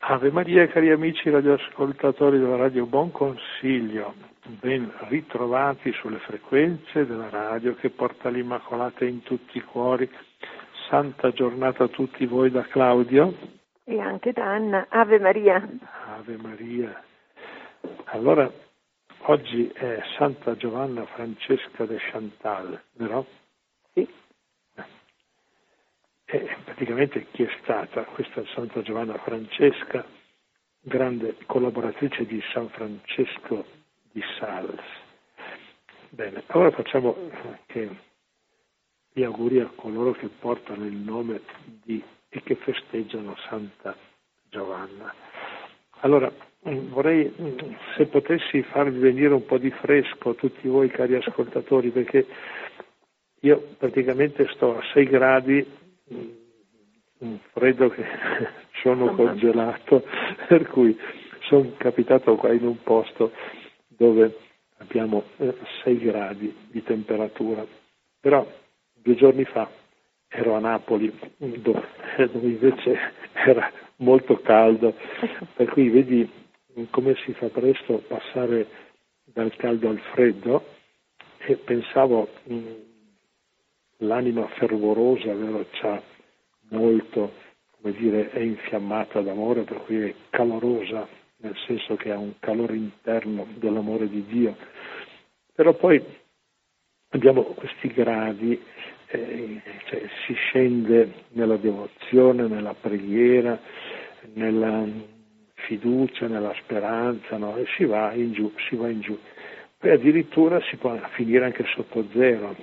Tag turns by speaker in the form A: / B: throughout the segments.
A: Ave Maria, cari amici radioascoltatori della Radio Buon Consiglio, ben ritrovati sulle frequenze della radio che porta l'Immacolata in tutti i cuori. Santa giornata a tutti voi da Claudio.
B: E anche da Anna. Ave Maria.
A: Ave Maria. Allora, oggi è Santa Giovanna Francesca de Chantal, vero?
B: Sì.
A: E praticamente chi è stata questa Santa Giovanna Francesca, grande collaboratrice di San Francesco di Sales. Bene, ora facciamo che gli auguri a coloro che portano il nome e che festeggiano Santa Giovanna. Allora, vorrei, se potessi farvi venire un po' di fresco a tutti voi cari ascoltatori, perché io praticamente sto a 6 gradi, un freddo che sono congelato, per cui sono capitato qua in un posto dove abbiamo 6 gradi di temperatura, però 2 giorni fa ero a Napoli dove invece era molto caldo, per cui vedi come si fa presto a passare dal caldo al freddo, e pensavo l'anima fervorosa, vero, c'ha molto, come dire, è infiammata d'amore, per cui è calorosa, nel senso che ha un calore interno dell'amore di Dio. Però poi abbiamo questi gradi, cioè si scende nella devozione, nella preghiera, nella fiducia, nella speranza, no? E si va in giù, si va in giù. Poi addirittura si può finire anche sotto zero.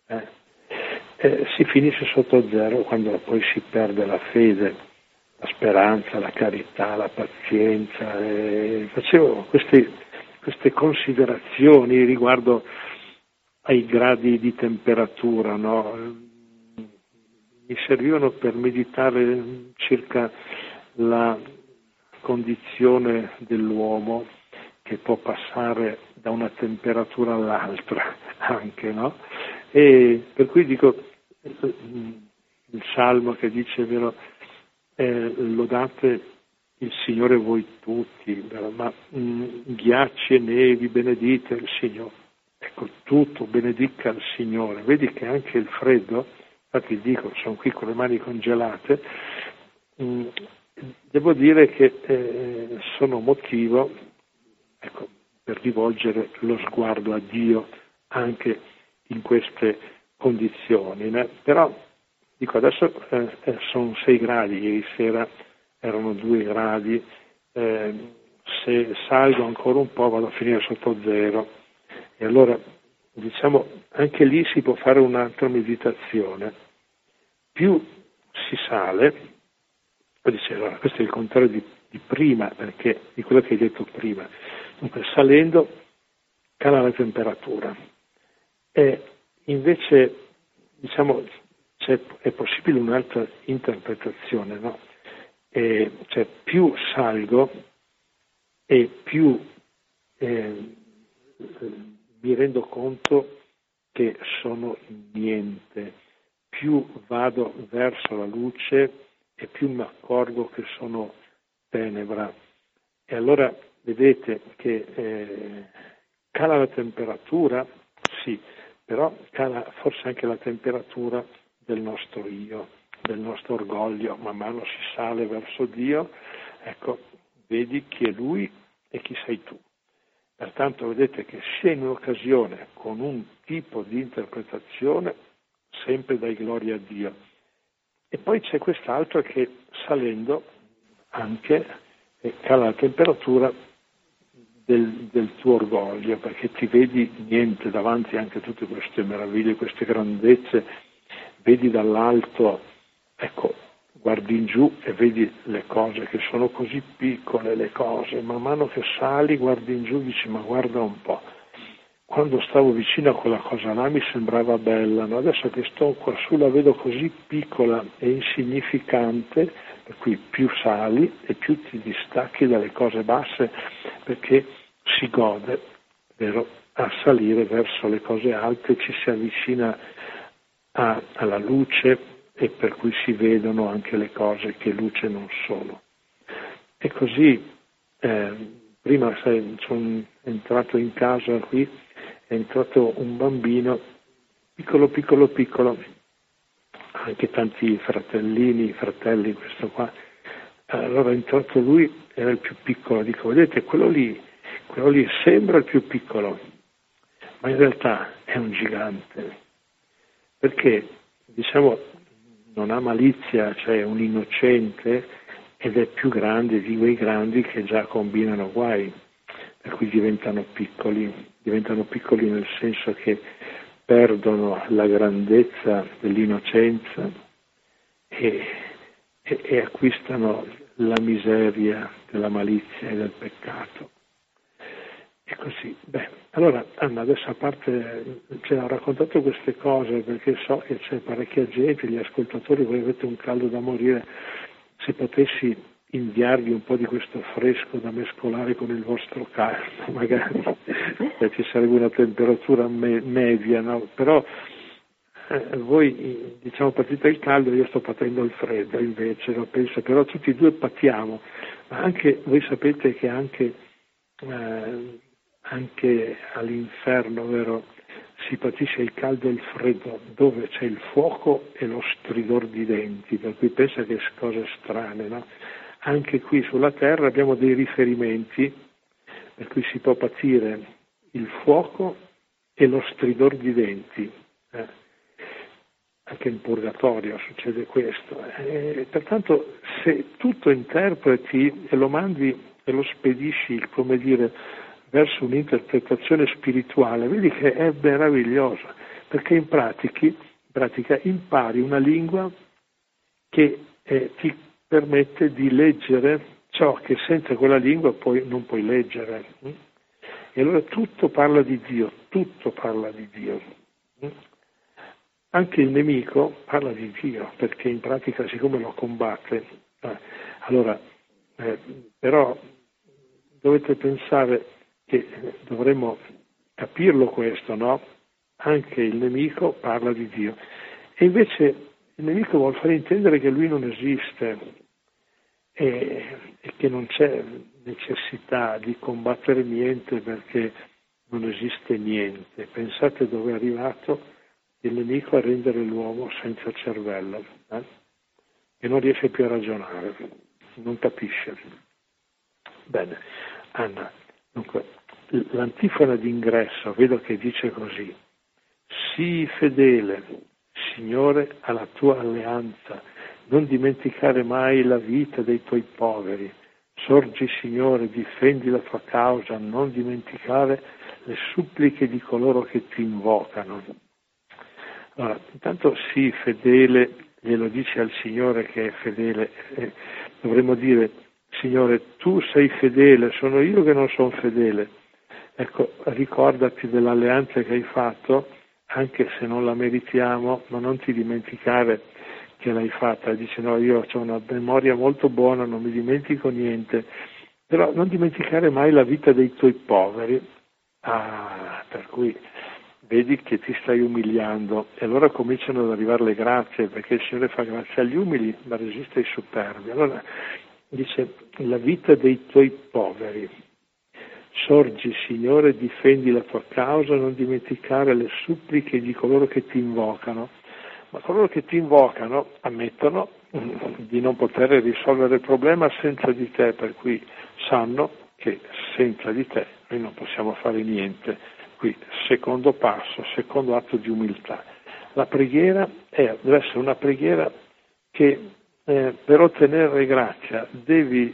A: Si finisce sotto zero quando poi si perde la fede, la speranza, la carità, la pazienza. Facevo queste considerazioni riguardo ai gradi di temperatura, no? Mi servivano per meditare circa la condizione dell'uomo che può passare da una temperatura all'altra anche, no? E per cui dico, il Salmo che dice, vero, lodate il Signore voi tutti, vero? Ma ghiacci e nevi, benedite il Signore. Ecco, tutto benedica il Signore. Vedi che anche il freddo, infatti dico, sono qui con le mani congelate, devo dire che sono motivo, ecco, per rivolgere lo sguardo a Dio anche in queste condizioni, né? Però dico, adesso sono 6 gradi, ieri sera erano 2 gradi, se salgo ancora un po' vado a finire sotto zero, e allora diciamo anche lì si può fare un'altra meditazione. Più si sale, allora, questo è il contrario di prima, perché di quello che hai detto prima. Dunque, salendo cala la temperatura, e invece diciamo è possibile un'altra interpretazione, no? Cioè più salgo e più mi rendo conto che sono niente, più vado verso la luce e più mi accorgo che sono tenebra. E allora vedete che cala la temperatura, sì, però cala forse anche la temperatura del nostro io, del nostro orgoglio. Man mano si sale verso Dio, ecco, vedi chi è Lui e chi sei tu. Pertanto vedete che sia in un'occasione con un tipo di interpretazione, sempre dai gloria a Dio. E poi c'è quest'altro che salendo anche cala la temperatura del tuo orgoglio, perché ti vedi niente davanti anche a tutte queste meraviglie, queste grandezze, vedi dall'alto, ecco, guardi in giù e vedi le cose che sono così piccole, le cose, man mano che sali guardi in giù e dici ma guarda un po', quando stavo vicino a quella cosa là mi sembrava bella, no? Adesso che sto qua su la vedo così piccola e insignificante, per cui più sali e più ti distacchi dalle cose basse, perché si gode, vero, a salire verso le cose alte, ci si avvicina alla luce, e per cui si vedono anche le cose che luce non sono. E così, prima sono entrato in casa qui, è entrato un bambino, piccolo, anche tanti fratelli, questo qua. Allora è entrato lui, era il più piccolo, dico, vedete, quello lì sembra il più piccolo, ma in realtà è un gigante, perché, diciamo, non ha malizia, cioè è un innocente, ed è più grande di quei grandi che già combinano guai, per cui diventano piccoli nel senso che perdono la grandezza dell'innocenza e acquistano la miseria della malizia e del peccato. E così, allora Anna, adesso a parte, ho raccontato queste cose perché so che c'è parecchia gente, gli ascoltatori, voi avete un caldo da morire, se potessi inviarvi un po' di questo fresco da mescolare con il vostro caldo, magari ci sarebbe una temperatura media, no? Però voi, diciamo, patite il caldo, io sto patendo il freddo invece, lo penso, però tutti e due patiamo, ma anche, voi sapete che anche all'inferno, vero, si patisce il caldo e il freddo dove c'è il fuoco e lo stridor di denti, per cui pensa che cose strane, no? Anche qui sulla terra abbiamo dei riferimenti per cui si può patire il fuoco e lo stridor di denti. Anche in purgatorio succede questo. Pertanto se tutto interpreti e lo mandi e lo spedisci, come dire, verso un'interpretazione spirituale, vedi che è meraviglioso, perché in pratica impari una lingua che ti permette di leggere ciò che senza quella lingua poi non puoi leggere. E allora tutto parla di Dio. Anche il nemico parla di Dio, perché in pratica siccome lo combatte, però dovete pensare che dovremmo capirlo questo, no? Anche il nemico parla di Dio. E invece il nemico vuol fare intendere che lui non esiste e che non c'è necessità di combattere niente perché non esiste niente. Pensate dove è arrivato il nemico a rendere l'uomo senza cervello, e non riesce più a ragionare, non capisce. Bene, Anna, dunque, l'antifona d'ingresso, vedo che dice così: sii fedele, Signore, alla tua alleanza, non dimenticare mai la vita dei tuoi poveri. Sorgi, Signore, difendi la tua causa, non dimenticare le suppliche di coloro che ti invocano. Allora, intanto sii fedele, glielo dice al Signore che è fedele, dovremmo dire: Signore, tu sei fedele, sono io che non sono fedele. Ecco, ricordati dell'alleanza che hai fatto, anche se non la meritiamo, ma non ti dimenticare che l'hai fatta. Dice: no, io ho una memoria molto buona, non mi dimentico niente, però non dimenticare mai la vita dei tuoi poveri. Per cui vedi che ti stai umiliando, e allora cominciano ad arrivare le grazie, perché il Signore fa grazia agli umili, ma resiste ai superbi. Allora dice: la vita dei tuoi poveri. Sorgi, Signore, difendi la tua causa, non dimenticare le suppliche di coloro che ti invocano. Ma coloro che ti invocano ammettono di non poter risolvere il problema senza di te, per cui sanno che senza di te noi non possiamo fare niente. Qui, secondo passo, secondo atto di umiltà. La preghiera deve essere una preghiera che per ottenere grazia devi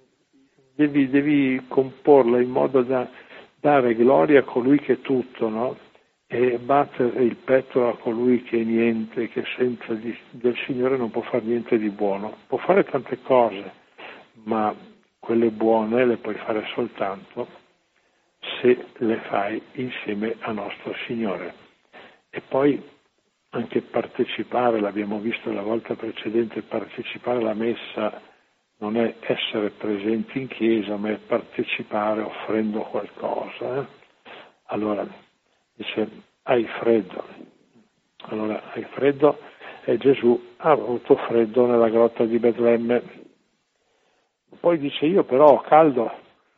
A: comporla in modo da dare gloria a colui che è tutto, no? E battere il petto a colui che è niente, che senza del Signore non può fare niente di buono. Può fare tante cose, ma quelle buone le puoi fare soltanto se le fai insieme a nostro Signore. E poi anche partecipare, l'abbiamo visto la volta precedente, partecipare alla messa non è essere presenti in chiesa, ma è partecipare offrendo qualcosa. Allora, dice: hai freddo. Allora, hai freddo, e Gesù ha avuto freddo nella grotta di Betlemme. Poi dice io però ho caldo.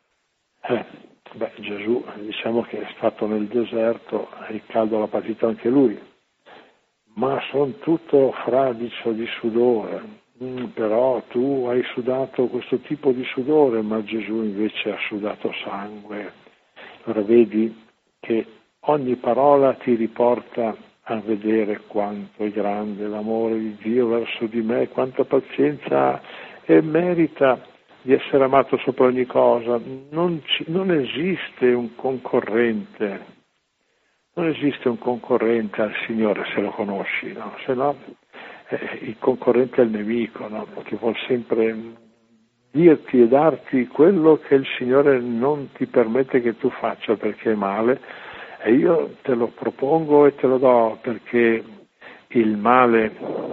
A: Gesù diciamo che è stato nel deserto e il caldo l'ha patito anche lui, ma sono tutto fradicio di sudore. Però tu hai sudato questo tipo di sudore, ma Gesù invece ha sudato sangue. Allora vedi che ogni parola ti riporta a vedere quanto è grande l'amore di Dio verso di me, quanta pazienza ha e merita di essere amato sopra ogni cosa. Non esiste un concorrente, non esiste un concorrente al Signore se lo conosci, no? Se no il concorrente è il nemico, no? Che vuol sempre dirti e darti quello che il Signore non ti permette che tu faccia perché è male, e io te lo propongo e te lo do perché il male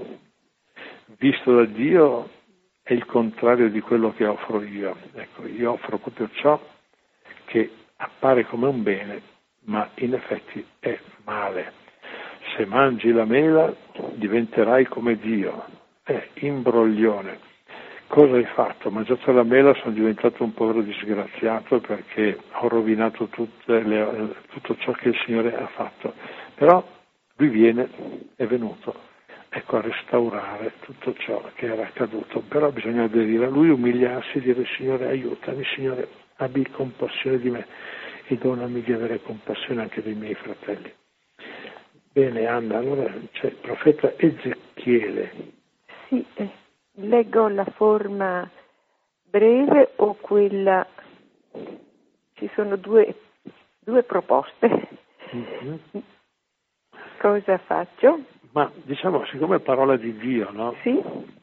A: visto da Dio è il contrario di quello che offro io. Ecco, io offro proprio ciò che appare come un bene, ma in effetti è male. Se mangi la mela diventerai come Dio. È imbroglione. Cosa hai fatto? Ho mangiato la mela, sono diventato un povero disgraziato perché ho rovinato tutto ciò che il Signore ha fatto. Però Lui è venuto, ecco, a restaurare tutto ciò che era accaduto. Però bisogna aderire a Lui, umiliarsi e dire: Signore, aiutami, Signore, abbi compassione di me e donami di avere compassione anche dei miei fratelli. Bene, Anna, allora c'è il profeta Ezechiele.
B: Sì, leggo la forma breve o quella... Ci sono due proposte.
A: Mm-hmm.
B: Cosa faccio?
A: Ma diciamo, siccome è parola di Dio, no?
B: Sì.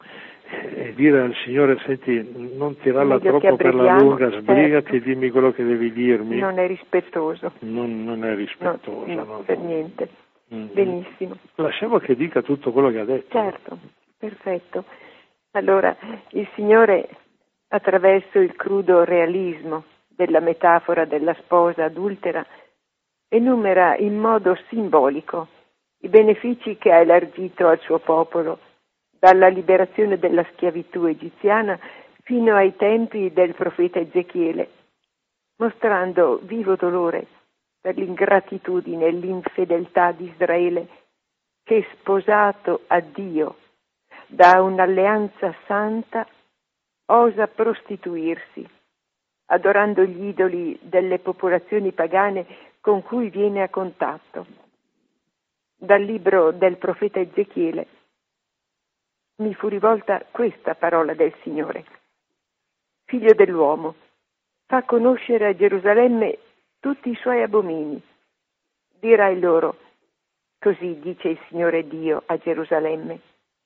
A: E dire al Signore: senti, non tirarla
B: Meglio
A: troppo per la lunga, sbrigati,
B: certo.
A: E dimmi quello che devi dirmi.
B: Non è rispettoso.
A: Non è rispettoso.
B: No, per niente.
A: Mm-hmm.
B: Benissimo.
A: Lasciamo che dica tutto quello che ha detto.
B: Certo, perfetto. Allora, il Signore, attraverso il crudo realismo della metafora della sposa adultera, enumera in modo simbolico i benefici che ha elargito al suo popolo, dalla liberazione dalla schiavitù egiziana fino ai tempi del profeta Ezechiele, mostrando vivo dolore per l'ingratitudine e l'infedeltà di Israele, che, sposato a Dio da un'alleanza santa, osa prostituirsi, adorando gli idoli delle popolazioni pagane con cui viene a contatto. Dal libro del profeta Ezechiele mi fu rivolta questa parola del Signore: Figlio dell'uomo, fa conoscere a Gerusalemme tutti i suoi abomini. Dirai loro: così dice il Signore Dio a Gerusalemme: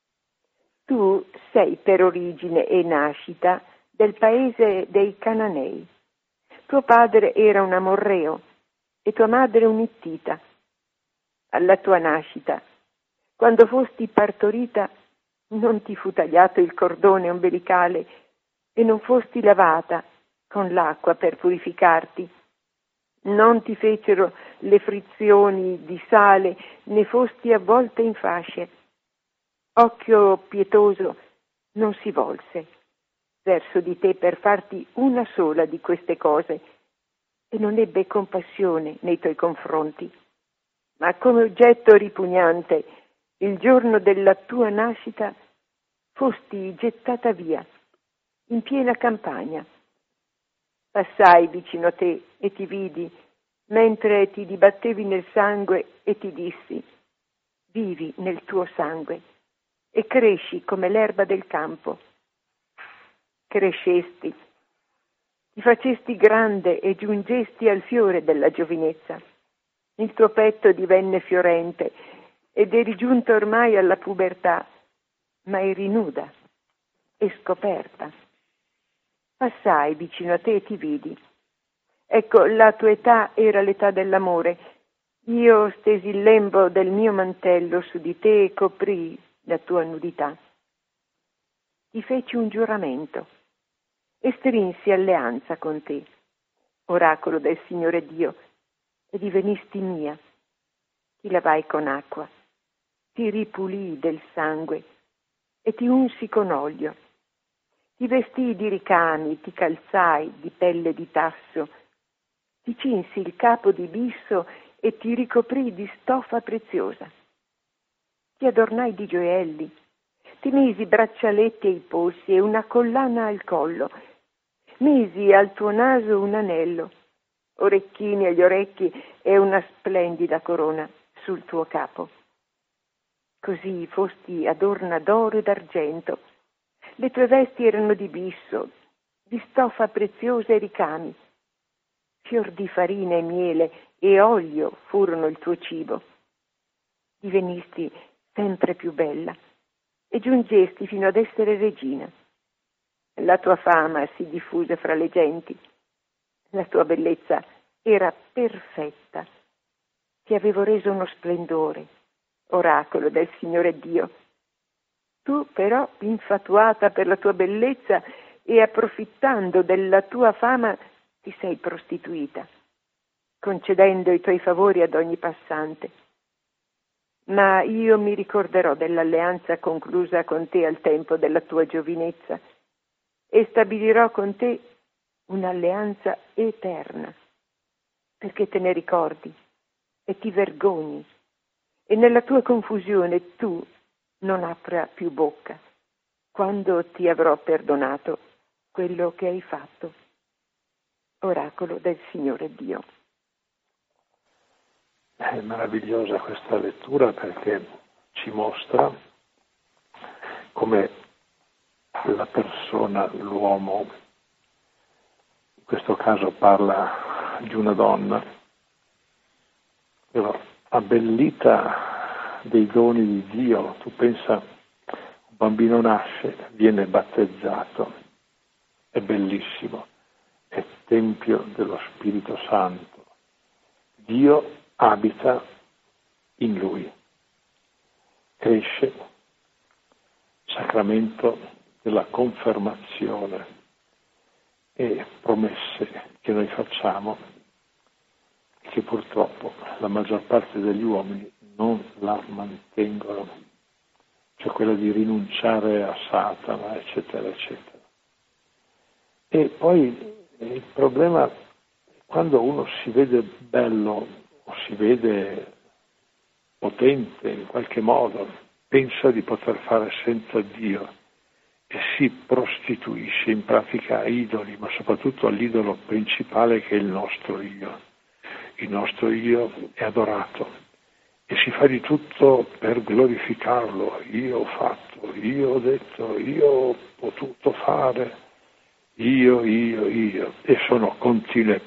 B: tu sei per origine e nascita del paese dei Cananei. Tuo padre era un amorreo e tua madre un'ittita. Alla tua nascita, quando fosti partorita, non ti fu tagliato il cordone ombelicale e non fosti lavata con l'acqua per purificarti. Non ti fecero le frizioni di sale, né fosti avvolta in fasce. Occhio pietoso non si volse verso di te per farti una sola di queste cose e non ebbe compassione nei tuoi confronti. Ma come oggetto ripugnante, il giorno della tua nascita fosti gettata via, in piena campagna. Passai vicino a te e ti vidi, mentre ti dibattevi nel sangue, e ti dissi: vivi nel tuo sangue e cresci come l'erba del campo. Crescesti, ti facesti grande e giungesti al fiore della giovinezza. Il tuo petto divenne fiorente ed eri giunto ormai alla pubertà, ma eri nuda e scoperta. Passai vicino a te e ti vidi. Ecco, la tua età era l'età dell'amore. Io stesi il lembo del mio mantello su di te e coprii la tua nudità. Ti feci un giuramento e strinsi alleanza con te, oracolo del Signore Dio, e divenisti mia. Ti lavai con acqua, ti ripulii del sangue e ti unsi con olio. Ti vestii di ricami, ti calzai di pelle di tasso, ti cinsi il capo di bisso e ti ricoprii di stoffa preziosa. Ti adornai di gioielli, ti misi braccialetti ai polsi e una collana al collo, misi al tuo naso un anello, orecchini agli orecchi e una splendida corona sul tuo capo. Così fosti adorna d'oro e d'argento. Le tue vesti erano di bisso, di stoffa preziosa e ricami. Fior di farina e miele e olio furono il tuo cibo. Divenisti sempre più bella e giungesti fino ad essere regina. La tua fama si diffuse fra le genti. La tua bellezza era perfetta. Ti avevo reso uno splendore, oracolo del Signore Dio. Tu però, infatuata per la tua bellezza e approfittando della tua fama, ti sei prostituita, concedendo i tuoi favori ad ogni passante. Ma io mi ricorderò dell'alleanza conclusa con te al tempo della tua giovinezza e stabilirò con te un'alleanza eterna, perché te ne ricordi e ti vergogni e nella tua confusione tu non apra più bocca quando ti avrò perdonato quello che hai fatto. Oracolo del Signore Dio.
A: È meravigliosa questa lettura perché ci mostra come la persona, l'uomo, in questo caso parla di una donna, però abbellita dei doni di Dio. Tu pensa, un bambino nasce, viene battezzato, è bellissimo, è tempio dello Spirito Santo. Dio abita in lui, cresce, sacramento della confermazione e promesse che noi facciamo che purtroppo la maggior parte degli uomini non la mantengono, cioè quella di rinunciare a Satana, eccetera, eccetera. E poi il problema è quando uno si vede bello o si vede potente in qualche modo, pensa di poter fare senza Dio e si prostituisce in pratica a idoli, ma soprattutto all'idolo principale che è il nostro io. Il nostro io è adorato e si fa di tutto per glorificarlo. Io ho fatto, io ho detto, io ho potuto fare, io, e sono continue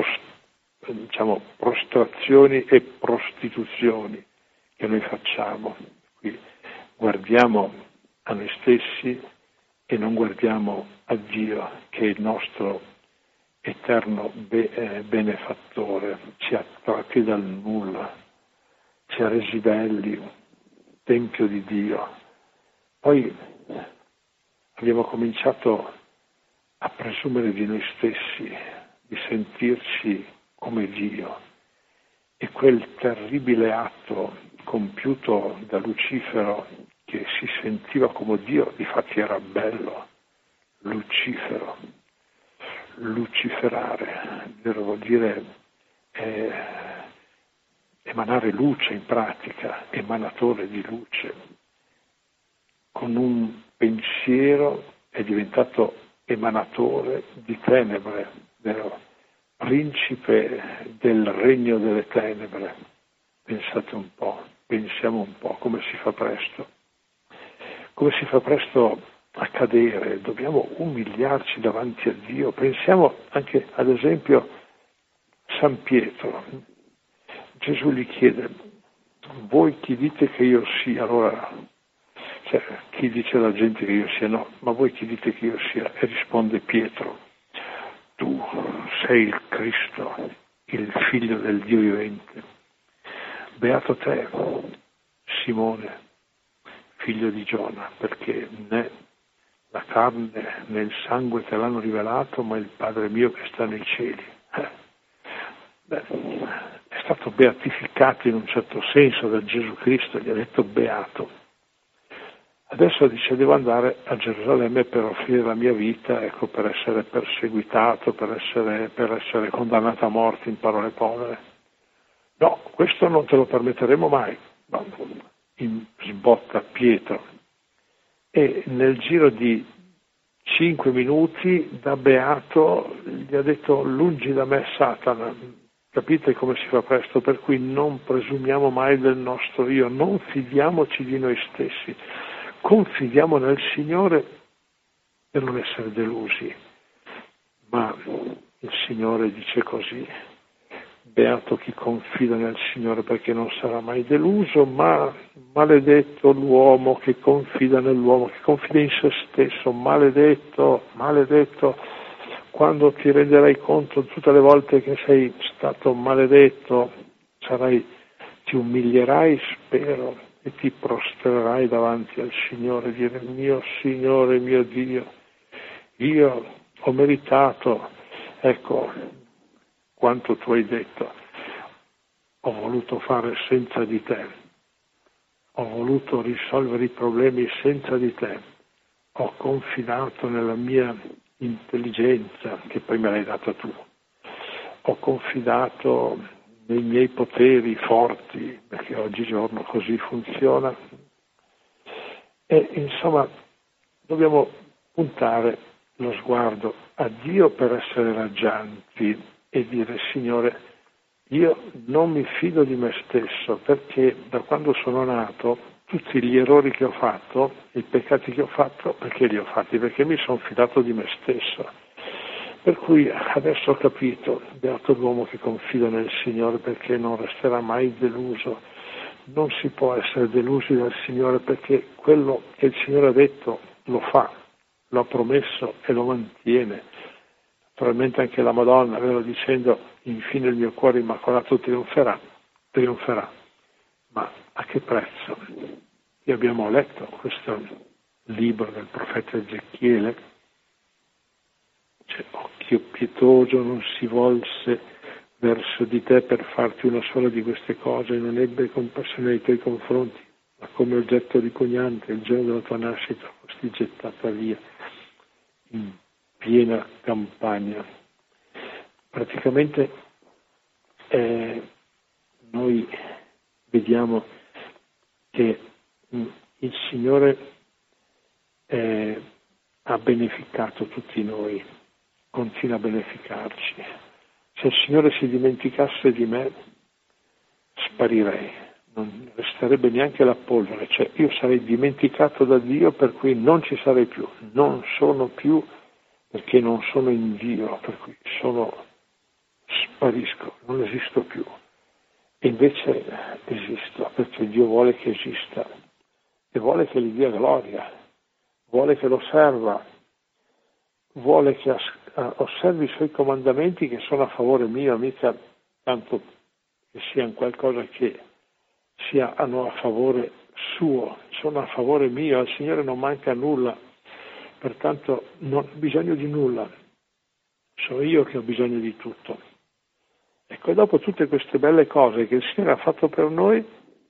A: prostrazioni e prostituzioni che noi facciamo. Qui guardiamo a noi stessi e non guardiamo a Dio, che è il nostro eterno benefattore, ci ha tratti dal nulla, ci ha resi belli, tempio di Dio. Poi abbiamo cominciato a presumere di noi stessi, di sentirci come Dio, e quel terribile atto compiuto da Lucifero, che si sentiva come Dio, difatti era bello, Lucifero, luciferare, vuol dire emanare luce in pratica, emanatore di luce. Con un pensiero è diventato emanatore di tenebre, vero? Principe del regno delle tenebre. Pensate un po', pensiamo un po' come si fa presto a cadere, dobbiamo umiliarci davanti a Dio. Pensiamo anche, ad esempio, San Pietro. Gesù gli chiede: voi chi dite che io sia? Allora, chi dice la gente che io sia? No, ma voi chi dite che io sia? E risponde Pietro: tu sei il Cristo, il figlio del Dio vivente. Beato te, Simone, figlio di Giona, perché né la carne né il sangue te l'hanno rivelato, ma il Padre mio che sta nei cieli. È stato beatificato in un certo senso da Gesù Cristo, gli ha detto beato. Adesso dice devo andare a Gerusalemme per offrire la mia vita, ecco, per essere perseguitato, per essere condannato a morte, in parole povere. No, questo non te lo permetteremo mai. No, sbotta Pietro. E nel giro di 5 minuti da beato gli ha detto: lungi da me Satana. Capite come si fa presto? Per cui non presumiamo mai del nostro io, non fidiamoci di noi stessi, confidiamo nel Signore per non essere delusi. Ma il Signore dice così: beato chi confida nel Signore perché non sarà mai deluso, ma maledetto l'uomo che confida nell'uomo, che confida in se stesso, maledetto, maledetto, quando ti renderai conto tutte le volte che sei stato maledetto, ti umilierai, spero, e ti prostrerai davanti al Signore e dire: mio Signore, mio Dio, io ho meritato, ecco, quanto tu hai detto, ho voluto fare senza di te, ho voluto risolvere i problemi senza di te, ho confidato nella mia intelligenza, che poi me l'hai data tu, ho confidato nei miei poteri forti, perché oggigiorno così funziona, e insomma dobbiamo puntare lo sguardo a Dio per essere raggianti e dire: Signore, io non mi fido di me stesso, perché da quando sono nato tutti gli errori che ho fatto, i peccati che ho fatto, perché li ho fatti? Perché mi sono fidato di me stesso. Per cui adesso ho capito, beato l'uomo che confida nel Signore perché non resterà mai deluso. Non si può essere delusi dal Signore, perché quello che il Signore ha detto lo fa, lo ha promesso e lo mantiene. Naturalmente anche la Madonna, vero, dicendo: infine il mio cuore immacolato trionferà. Ma a che prezzo? E abbiamo letto questo libro del profeta Ezechiele: occhio pietoso non si volse verso di te per farti una sola di queste cose, non ebbe compassione nei tuoi confronti, ma come oggetto ripugnante il giorno della tua nascita fosti gettata via in piena campagna. Praticamente noi vediamo che il Signore ha beneficato tutti noi, continua a beneficarci. Se il Signore si dimenticasse di me, sparirei, non resterebbe neanche la polvere, cioè io sarei dimenticato da Dio, per cui non ci sarei più, non sono più, perché non sono in Dio, per cui sparisco, non esisto più. E invece esisto, perché Dio vuole che esista e vuole che gli dia gloria, vuole che lo serva, vuole che osservi i suoi comandamenti, che sono a favore mio, mica tanto che siano qualcosa che siano a favore suo, sono a favore mio. Al Signore non manca nulla, pertanto non ho bisogno di nulla, sono io che ho bisogno di tutto. Ecco, e dopo tutte queste belle cose che il Signore ha fatto per noi,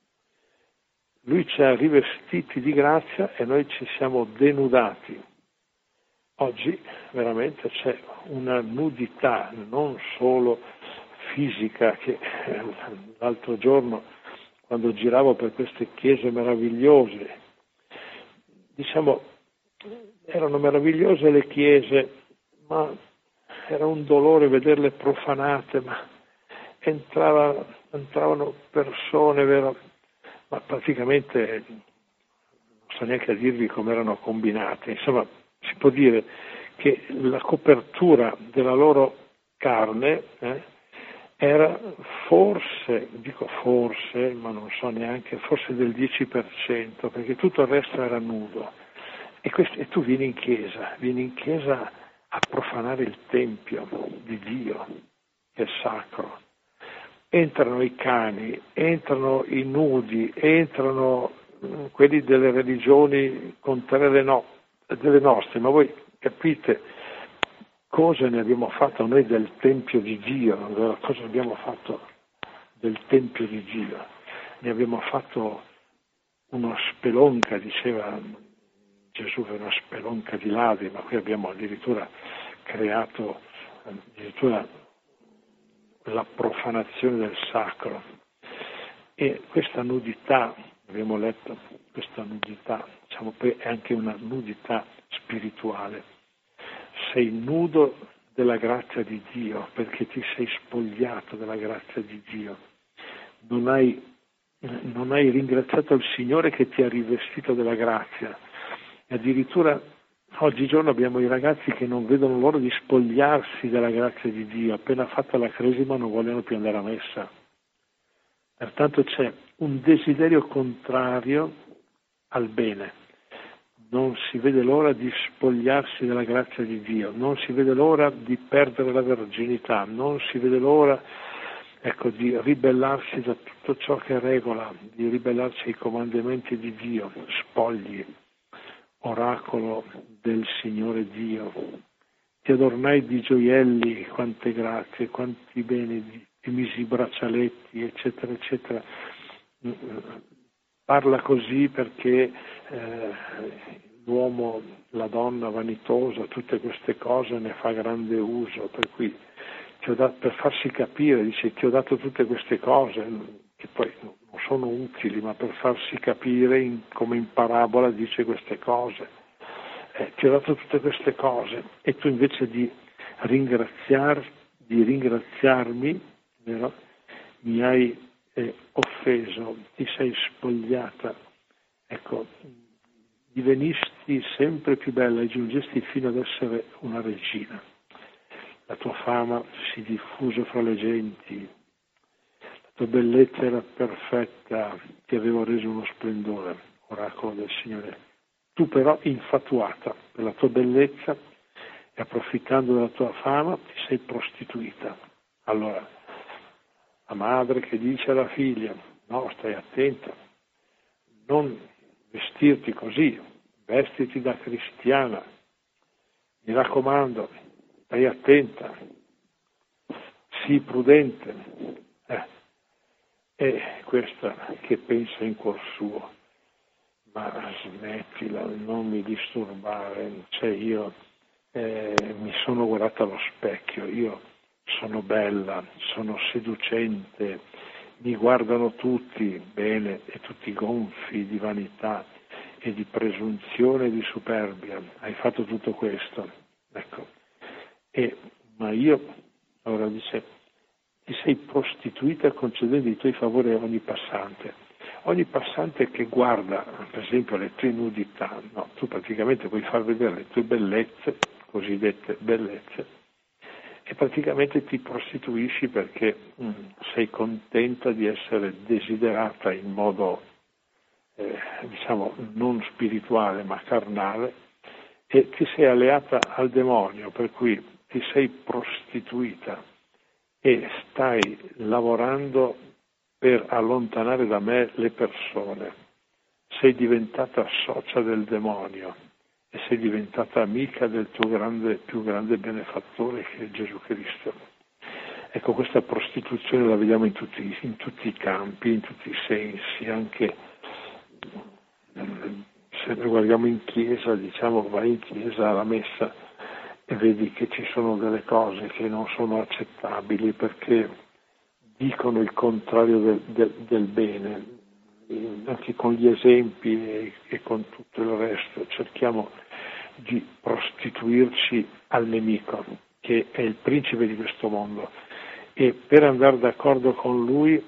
A: Lui ci ha rivestiti di grazia e noi ci siamo denudati. Oggi veramente c'è una nudità, non solo fisica, che l'altro giorno, quando giravo per queste chiese meravigliose, diciamo, erano meravigliose le chiese, ma era un dolore vederle profanate, ma entravano persone, vero? Ma praticamente non so neanche a dirvi come erano combinate. Insomma, si può dire che la copertura della loro carne era forse, dico forse, ma non so neanche, forse del 10%, perché tutto il resto era nudo. E tu vieni in chiesa a profanare il Tempio di Dio, che è sacro. Entrano i cani, entrano i nudi, entrano quelli delle religioni contrarie delle nostre, ma voi capite cosa ne abbiamo fatto noi del Tempio di Dio? Cosa abbiamo fatto del Tempio di Dio? Ne abbiamo fatto uno spelonca, diceva Gesù è una spelonca di ladri, ma qui abbiamo addirittura creato la profanazione del sacro. E questa nudità, abbiamo letto, questa nudità, diciamo, poi è anche una nudità spirituale. Sei nudo della grazia di Dio perché ti sei spogliato della grazia di Dio. Non hai ringraziato il Signore che ti ha rivestito della grazia. E addirittura oggigiorno abbiamo i ragazzi che non vedono l'ora di spogliarsi della grazia di Dio. Appena fatta la cresima non vogliono più andare a messa. Pertanto c'è un desiderio contrario al bene. Non si vede l'ora di spogliarsi della grazia di Dio, non si vede l'ora di perdere la verginità, non si vede l'ora, di ribellarsi da tutto ciò che regola, di ribellarsi ai comandamenti di Dio, spogli, oracolo del Signore Dio. Ti adornai di gioielli, quante grazie, quanti beni, ti misi i braccialetti, eccetera, eccetera. Parla così perché l'uomo, la donna vanitosa, tutte queste cose ne fa grande uso, per cui per farsi capire, dice, ti ho dato tutte queste cose, che poi non sono utili, ma per farsi capire, come in parabola dice queste cose. Ti ho dato tutte queste cose e tu invece di ringraziarmi, vero? Mi hai offeso, ti sei spogliata, divenisti sempre più bella e giungesti fino ad essere una regina. La tua fama si diffuse fra le genti, la tua bellezza era perfetta, ti avevo reso uno splendore, oracolo del Signore. Tu però, infatuata per la tua bellezza e approfittando della tua fama, ti sei prostituita. Allora, la madre che dice alla figlia, no, stai attenta, non vestirti così, vestiti da cristiana, mi raccomando, stai attenta, sii prudente. E questa che pensa in cuor suo, ma smettila, non mi disturbare, io mi sono guardata allo specchio, io sono bella, sono seducente, mi guardano tutti bene e tutti gonfi di vanità e di presunzione e di superbia. Hai fatto tutto questo, ma io, ora dice, ti sei prostituita concedendo i tuoi favori a ogni passante che guarda, per esempio, le tue nudità, no, tu praticamente puoi far vedere le tue bellezze, cosiddette bellezze, e praticamente ti prostituisci perché sei contenta di essere desiderata in modo, non spirituale ma carnale, e ti sei alleata al demonio, per cui ti sei prostituita e stai lavorando per allontanare da me le persone. Sei diventata socia del demonio e sei diventata amica del tuo più grande benefattore che è Gesù Cristo. Questa prostituzione la vediamo in tutti i campi, in tutti i sensi, anche se guardiamo in chiesa, vai in chiesa alla messa e vedi che ci sono delle cose che non sono accettabili perché dicono il contrario del bene. Anche con gli esempi e con tutto il resto cerchiamo di prostituirci al nemico, che è il principe di questo mondo, e per andare d'accordo con lui,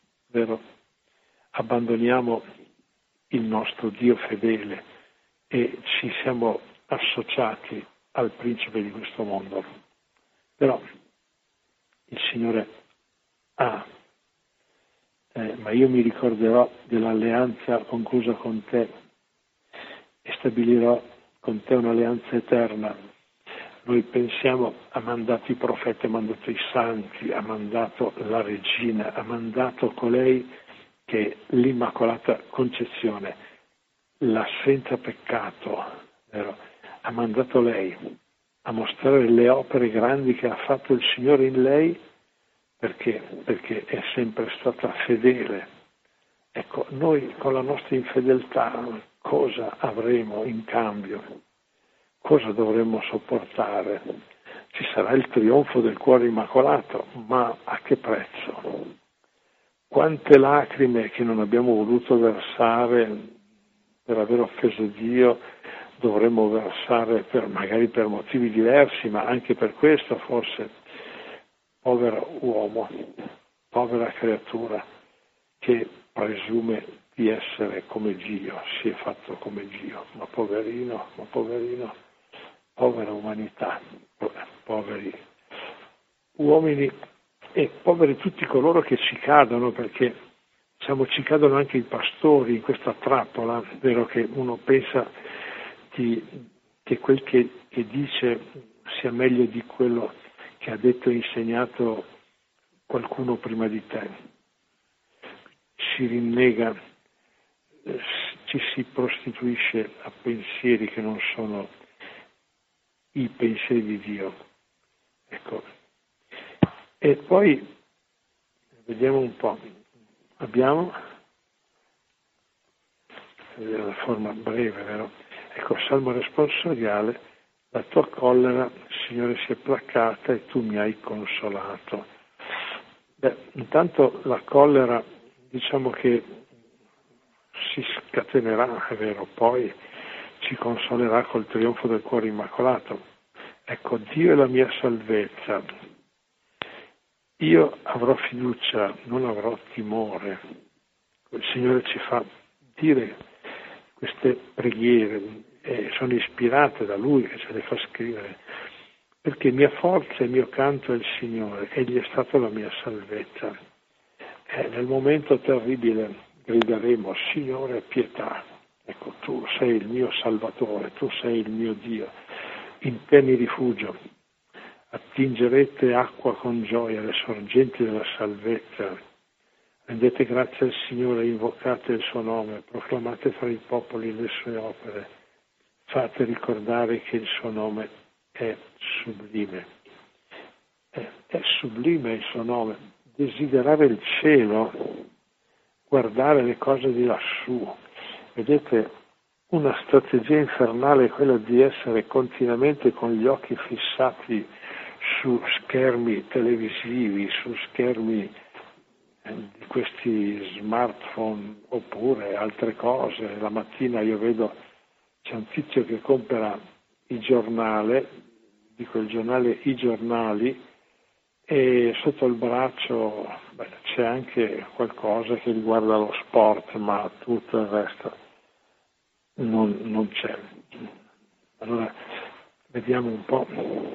A: abbandoniamo il nostro Dio fedele e ci siamo associati al principe di questo mondo. Però il Signore ma io mi ricorderò dell'alleanza conclusa con te e stabilirò con te un'alleanza eterna. Noi pensiamo, ha mandato i profeti, ha mandato i santi, ha mandato la regina, ha mandato colei che è l'Immacolata Concezione, la senza peccato, ha mandato lei a mostrare le opere grandi che ha fatto il Signore in lei, perché è sempre stata fedele. Noi con la nostra infedeltà, cosa avremo in cambio, cosa dovremmo sopportare. Ci sarà il trionfo del cuore immacolato, ma a che prezzo? Quante lacrime che non abbiamo voluto versare per aver offeso Dio dovremmo versare magari per motivi diversi, ma anche per questo forse. Povero uomo, povera creatura che presume di essere come Dio, si è fatto come Dio, ma poverino, povera umanità, poveri uomini e poveri tutti coloro che ci cadono, perché ci cadono anche i pastori in questa trappola, vero, che uno pensa che quel che dice sia meglio di quello che ha detto e insegnato qualcuno prima di te. Si rinnega, ci si prostituisce a pensieri che non sono i pensieri di Dio. Ecco. E poi vediamo un po'. Abbiamo la forma breve, vero? Ecco, salmo responsoriale: la tua collera, Signore, si è placata e tu mi hai consolato. Intanto la collera, diciamo che si scatenerà, è vero, poi ci consolerà col trionfo del cuore immacolato. Ecco, Dio è la mia salvezza. Io avrò fiducia, non avrò timore. Il Signore ci fa dire queste preghiere, sono ispirate da Lui che ce le fa scrivere, perché mia forza e il mio canto è il Signore, Egli è stato la mia salvezza. Nel momento terribile grideremo: Signore, pietà. Ecco, tu sei il mio Salvatore, tu sei il mio Dio, in te mi rifugio. Attingerete acqua con gioia, le sorgenti della salvezza. Rendete grazie al Signore, invocate il suo nome, proclamate fra i popoli le sue opere, fate ricordare che il suo nome è sublime. È sublime il suo nome. Desiderare il cielo, guardare le cose di lassù. Vedete, una strategia infernale è quella di essere continuamente con gli occhi fissati su schermi televisivi, su schermi di questi smartphone oppure altre cose. La mattina io vedo, c'è un tizio che compra il giornale, dico il giornale I Giornali, e sotto il braccio c'è anche qualcosa che riguarda lo sport, ma tutto il resto non c'è. Allora vediamo un po'.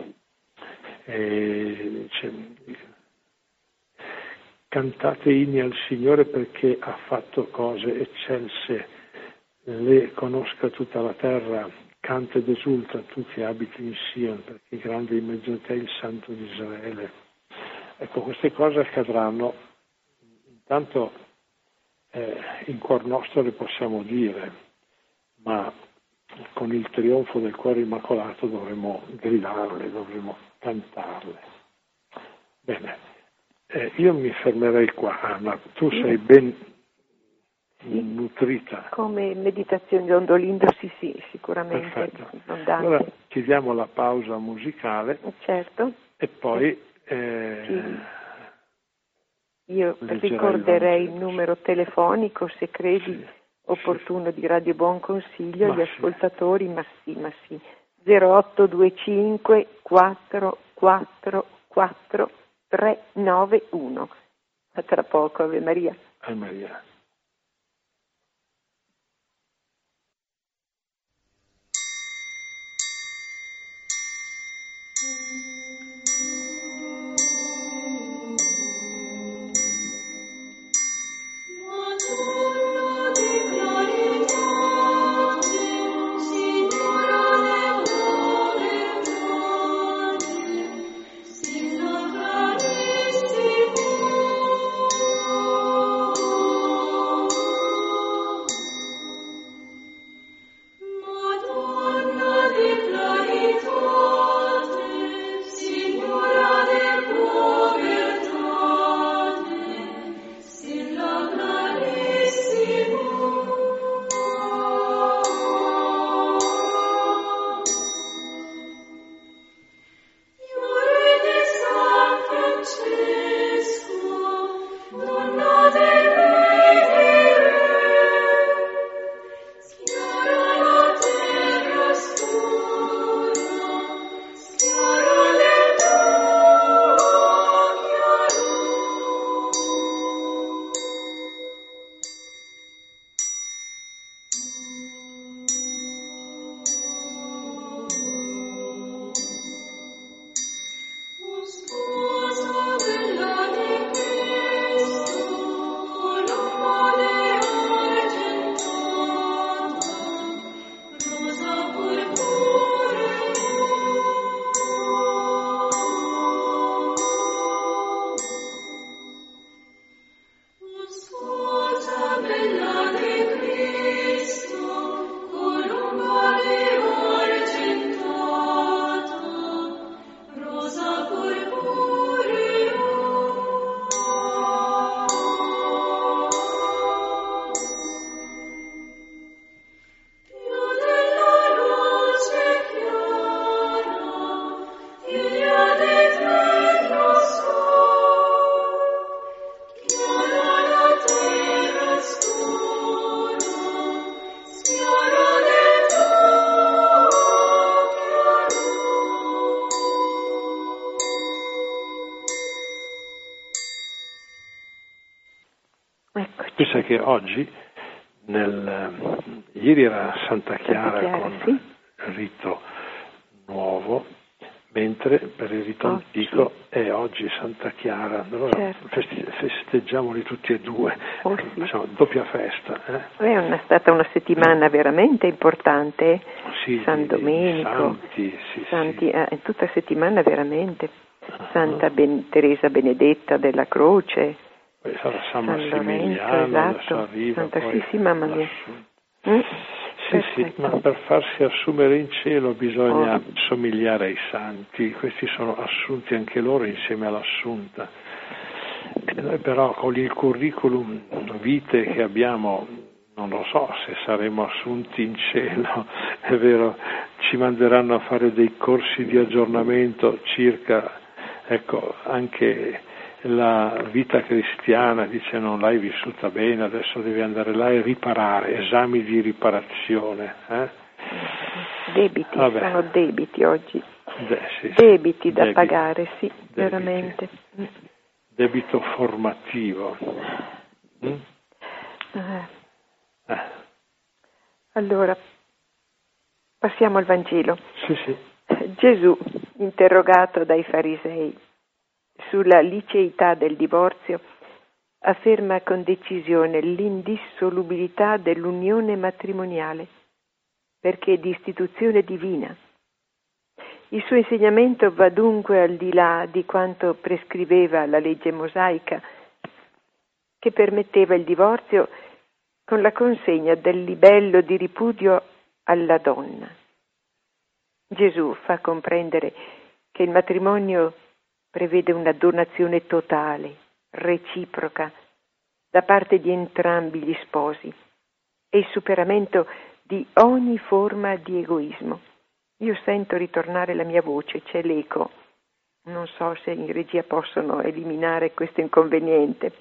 A: Cantate inni al Signore perché ha fatto cose eccelse, le conosca tutta la terra, canta ed esulta tu che abiti in Sion, perché grande in mezzo a te il Santo di Israele. Ecco, queste cose accadranno, intanto in cuor nostro le possiamo dire, ma con il trionfo del cuore immacolato dovremo gridarle, dovremo cantarle. Bene. Io mi fermerei qua, Anna. Tu sei ben nutrita.
B: Come meditazione di Ondolindo, sì, sicuramente.
A: Perfetto. Allora chiediamo la pausa musicale.
B: Certo.
A: E poi
B: io ricorderei il numero telefonico, se credi opportuno, di Radio Buon Consiglio, gli ascoltatori, ma sì. 0825 444 391. A tra poco, Ave Maria.
A: Ave Maria. Pensa che oggi, ieri era Santa Chiara con
B: sì,
A: il rito nuovo, mentre per il rito antico è oggi Santa Chiara. Allora festeggiamoli tutti e due, facciamo doppia festa.
B: È stata una settimana veramente importante, San Domenico, santi. Tutta settimana veramente, Santa Teresa Benedetta della Croce,
A: poi sarà San
B: Lorenzo,
A: Massimiliano,
B: esatto.
A: adesso arriva,
B: Santa,
A: poi
B: sì, mamma mia.
A: Sì, ma per farsi assumere in cielo bisogna somigliare ai santi, questi sono assunti anche loro insieme all'assunta. E noi però con il curriculum vitae che abbiamo, non lo so se saremo assunti in cielo, è vero, ci manderanno a fare dei corsi di aggiornamento circa, anche la vita cristiana, dice non l'hai vissuta bene, adesso devi andare là e riparare, esami di riparazione.
B: Debiti, sono debiti oggi,
A: sì,
B: debiti da pagare, sì, debiti. Veramente.
A: Debito formativo.
B: Allora, passiamo al Vangelo.
A: Sì.
B: Gesù, interrogato dai farisei sulla liceità del divorzio, afferma con decisione l'indissolubilità dell'unione matrimoniale, perché è di istituzione divina. Il suo insegnamento va dunque al di là di quanto prescriveva la legge mosaica, che permetteva il divorzio con la consegna del libello di ripudio alla donna. Gesù fa comprendere che il matrimonio prevede una donazione totale, reciproca, da parte di entrambi gli sposi e il superamento di ogni forma di egoismo. Io sento ritornare la mia voce, c'è l'eco. Non so se in regia possono eliminare questo inconveniente.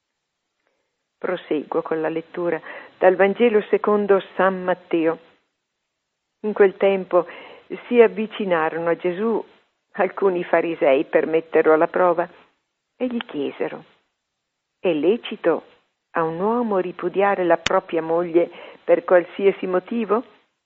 B: Proseguo con la lettura dal Vangelo secondo San Matteo. In quel tempo si avvicinarono a Gesù alcuni farisei per metterlo alla prova e gli chiesero: è lecito a un uomo ripudiare la propria moglie per qualsiasi motivo?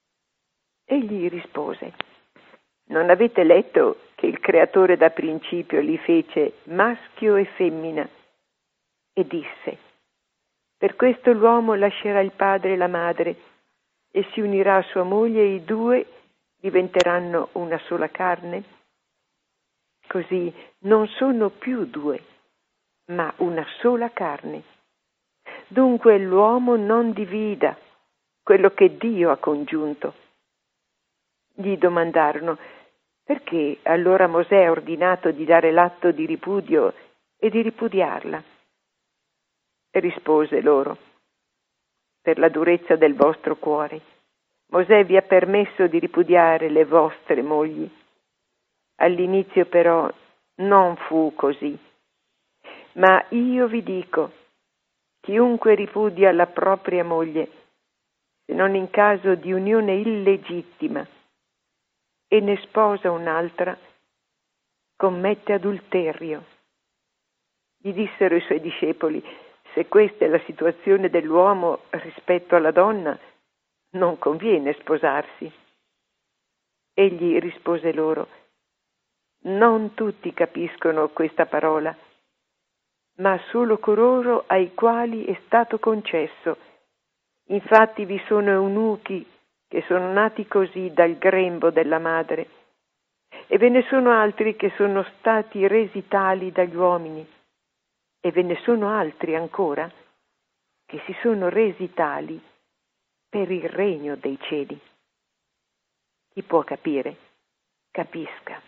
B: Egli rispose: non avete letto che il Creatore da principio li fece maschio e femmina? E disse: per questo l'uomo lascerà il padre e la madre e si unirà a sua moglie e i due diventeranno una sola carne? Così non sono più due, ma una sola carne. Dunque l'uomo non divida quello che Dio ha congiunto. Gli domandarono: perché allora Mosè ha ordinato di dare l'atto di ripudio e di ripudiarla? E rispose loro: per la durezza del vostro cuore. Mosè vi ha permesso di ripudiare le vostre mogli. All'inizio però non fu così. Ma io vi dico, chiunque ripudia la propria moglie, se non in caso di unione illegittima, e ne sposa un'altra, commette adulterio. Gli dissero i suoi discepoli: se questa è la situazione dell'uomo rispetto alla donna, non conviene sposarsi. Egli rispose loro: non tutti capiscono questa parola, ma solo coloro ai quali è stato concesso. Infatti vi sono eunuchi che sono nati così dal grembo della madre, e ve ne sono altri che sono stati resi tali dagli uomini, e ve ne sono altri ancora che si sono resi tali per il regno dei cieli. Chi può capire, capisca.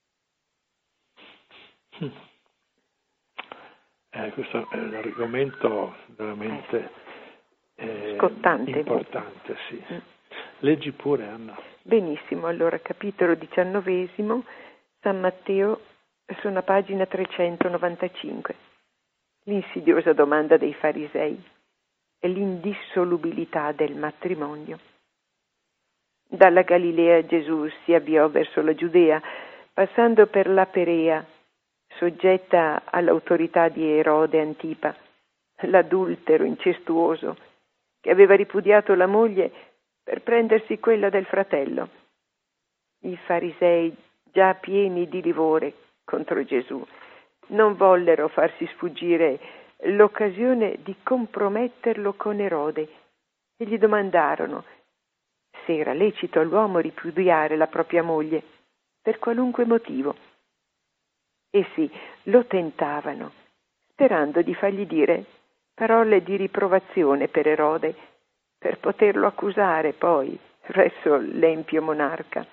A: Questo è un argomento veramente
B: scottante,
A: importante, sì. Leggi pure, Anna.
B: Benissimo, allora capitolo 19, San Matteo Sono a pagina 395. L'insidiosa domanda dei farisei e l'indissolubilità del matrimonio. Dalla Galilea Gesù si avviò verso la Giudea, passando per la Perea, soggetta all'autorità di Erode Antipa, l'adultero incestuoso che aveva ripudiato la moglie per prendersi quella del fratello. I farisei, già pieni di livore contro Gesù, non vollero farsi sfuggire l'occasione di comprometterlo con Erode e gli domandarono se era lecito all'uomo ripudiare la propria moglie per qualunque motivo. Essi lo tentavano, sperando di fargli dire parole di riprovazione per Erode, per poterlo accusare poi presso l'empio monarca.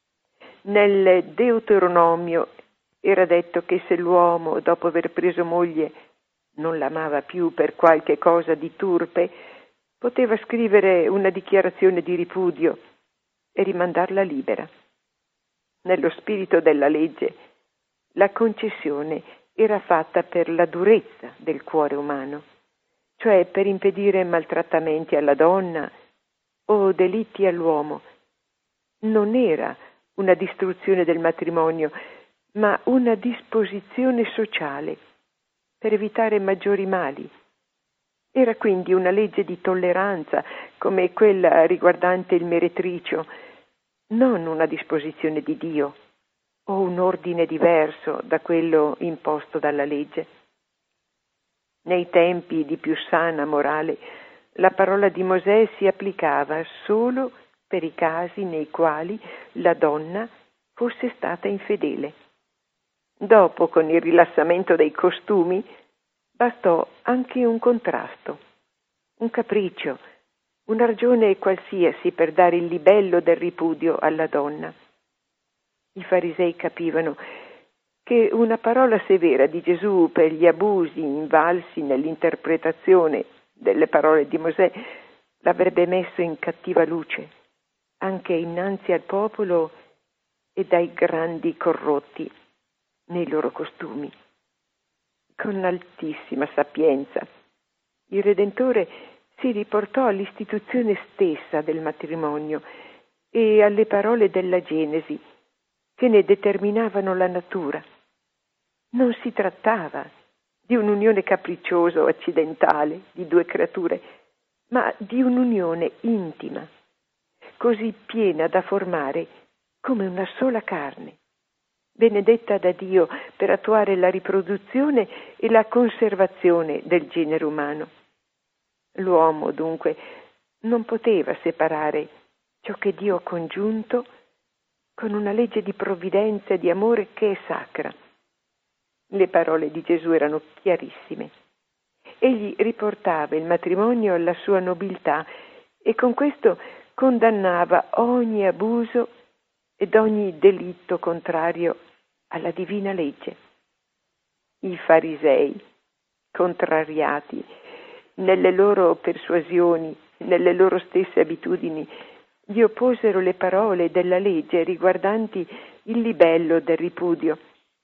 B: Nel Deuteronomio era detto che se l'uomo, dopo aver preso moglie, non l'amava più per qualche cosa di turpe, poteva scrivere una dichiarazione di ripudio e rimandarla libera. Nello spirito della legge, la concessione era fatta per la durezza del cuore umano, cioè per impedire maltrattamenti alla donna o delitti all'uomo. Non era una distruzione del matrimonio, ma una disposizione sociale per evitare maggiori mali. Era quindi una legge di tolleranza, come quella riguardante il meretricio, non una disposizione di Dio o un ordine diverso da quello imposto dalla legge. Nei tempi di più sana morale, la parola di Mosè si applicava solo per i casi nei quali la donna fosse stata infedele. Dopo, con il rilassamento dei costumi, bastò anche un contrasto, un capriccio, una ragione qualsiasi per dare il libello del ripudio alla donna. I farisei capivano che una parola severa di Gesù per gli abusi invalsi nell'interpretazione delle parole di Mosè l'avrebbe messo in cattiva luce anche innanzi al popolo e dai grandi corrotti nei loro costumi. Con altissima sapienza, il Redentore si riportò all'istituzione stessa del matrimonio e alle parole della Genesi che ne determinavano la natura. Non si trattava di un'unione capricciosa o accidentale di due creature, ma di un'unione intima, così piena da formare come una sola carne, benedetta da Dio per attuare la riproduzione e la conservazione del genere umano. L'uomo, dunque, non poteva separare ciò che Dio ha congiunto con una legge di provvidenza e di amore che è sacra. Le parole di Gesù erano chiarissime. Egli riportava il matrimonio alla sua nobiltà e con questo condannava ogni abuso ed ogni delitto contrario alla divina legge. I farisei, contrariati nelle loro persuasioni, nelle loro stesse abitudini, gli opposero le parole della legge riguardanti il libello del ripudio.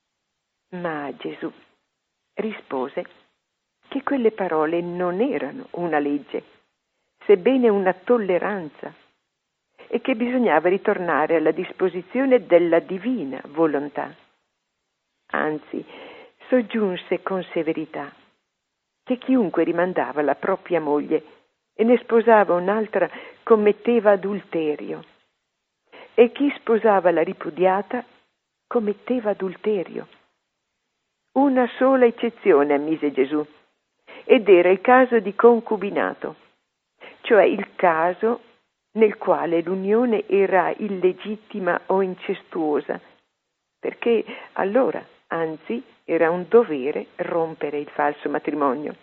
B: Ma Gesù rispose che quelle parole non erano una legge, sebbene una tolleranza, e che bisognava ritornare alla disposizione della divina volontà. Anzi, soggiunse con severità che chiunque rimandava la propria moglie e ne sposava un'altra commetteva adulterio, e chi sposava la ripudiata commetteva adulterio. Una sola eccezione ammise Gesù, ed era il caso di concubinato, cioè il caso nel quale l'unione era illegittima o incestuosa, perché allora, anzi, era un dovere rompere il falso matrimonio.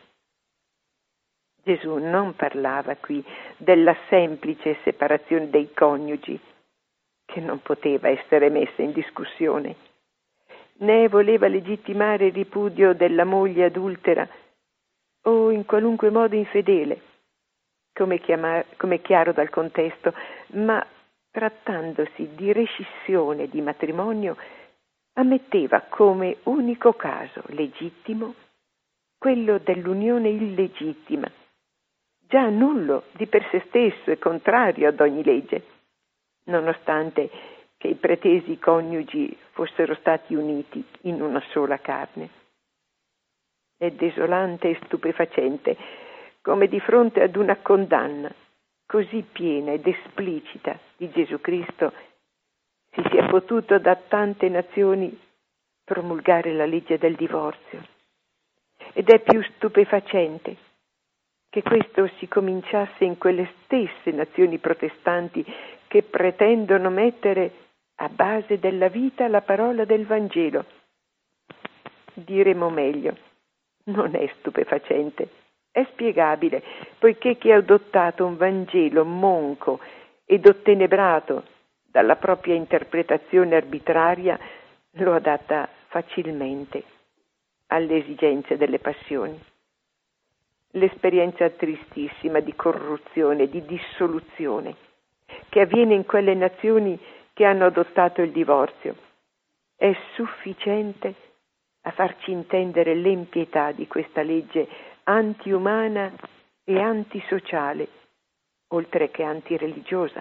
B: Gesù non parlava qui della semplice separazione dei coniugi, che non poteva essere messa in discussione, né voleva legittimare il ripudio della moglie adultera o in qualunque modo infedele, come è chiaro dal contesto, ma trattandosi di rescissione di matrimonio ammetteva come unico caso legittimo quello dell'unione illegittima, già nullo di per sé stesso e contrario ad ogni legge, nonostante che i pretesi coniugi fossero stati uniti in una sola carne. È desolante e stupefacente come di fronte ad una condanna così piena ed esplicita di Gesù Cristo si sia potuto da tante nazioni promulgare la legge del divorzio. Ed è più stupefacente che questo si cominciasse in quelle stesse nazioni protestanti che pretendono mettere a base della vita la parola del Vangelo. Diremo meglio, non è stupefacente, è spiegabile, poiché chi ha adottato un Vangelo monco ed ottenebrato dalla propria interpretazione arbitraria lo adatta facilmente alle esigenze delle passioni. L'esperienza tristissima di corruzione, di dissoluzione, che avviene in quelle nazioni che hanno adottato il divorzio, è sufficiente a farci intendere l'empietà di questa legge antiumana e antisociale, oltre che antireligiosa.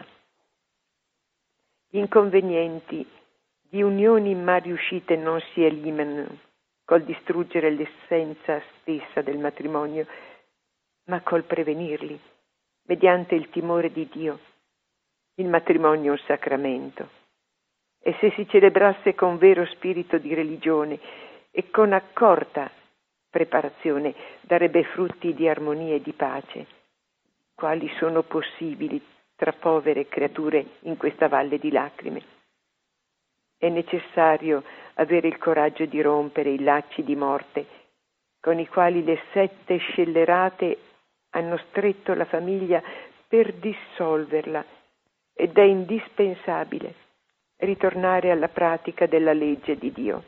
B: Gli inconvenienti di unioni mai riuscite non si eliminano col distruggere l'essenza stessa del matrimonio, ma col prevenirli, mediante il timore di Dio. Il matrimonio è un sacramento, e se si celebrasse con vero spirito di religione e con accorta preparazione, darebbe frutti di armonia e di pace, quali sono possibili tra povere creature in questa valle di lacrime. È necessario avere il coraggio di rompere i lacci di morte con i quali le sette scellerate hanno stretto la famiglia per dissolverla, ed è indispensabile ritornare alla pratica della legge di Dio.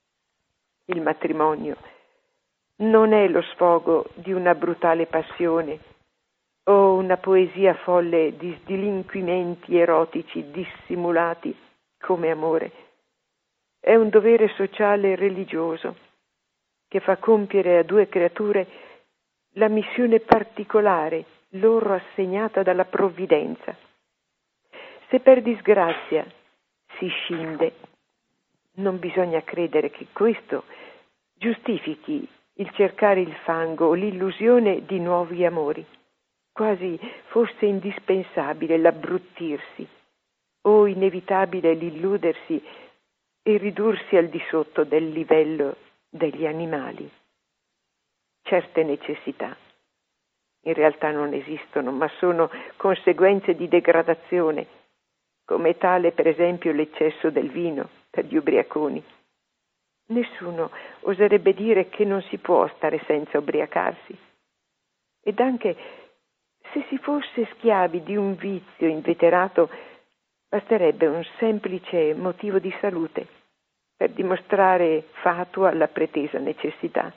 B: Il matrimonio non è lo sfogo di una brutale passione o una poesia folle di sdelinquimenti erotici dissimulati come amore. È un dovere sociale e religioso che fa compiere a due creature la missione particolare loro assegnata dalla provvidenza. Se per disgrazia si scinde, non bisogna credere che questo giustifichi il cercare il fango o l'illusione di nuovi amori, quasi fosse indispensabile l'abbruttirsi o inevitabile l'illudersi e ridursi al di sotto del livello degli animali. Certe necessità in realtà non esistono, ma sono conseguenze di degradazione, come tale per esempio l'eccesso del vino per gli ubriaconi. Nessuno oserebbe dire che non si può stare senza ubriacarsi. Ed anche se si fosse schiavi di un vizio inveterato, basterebbe un semplice motivo di salute per dimostrare fatua la pretesa necessità.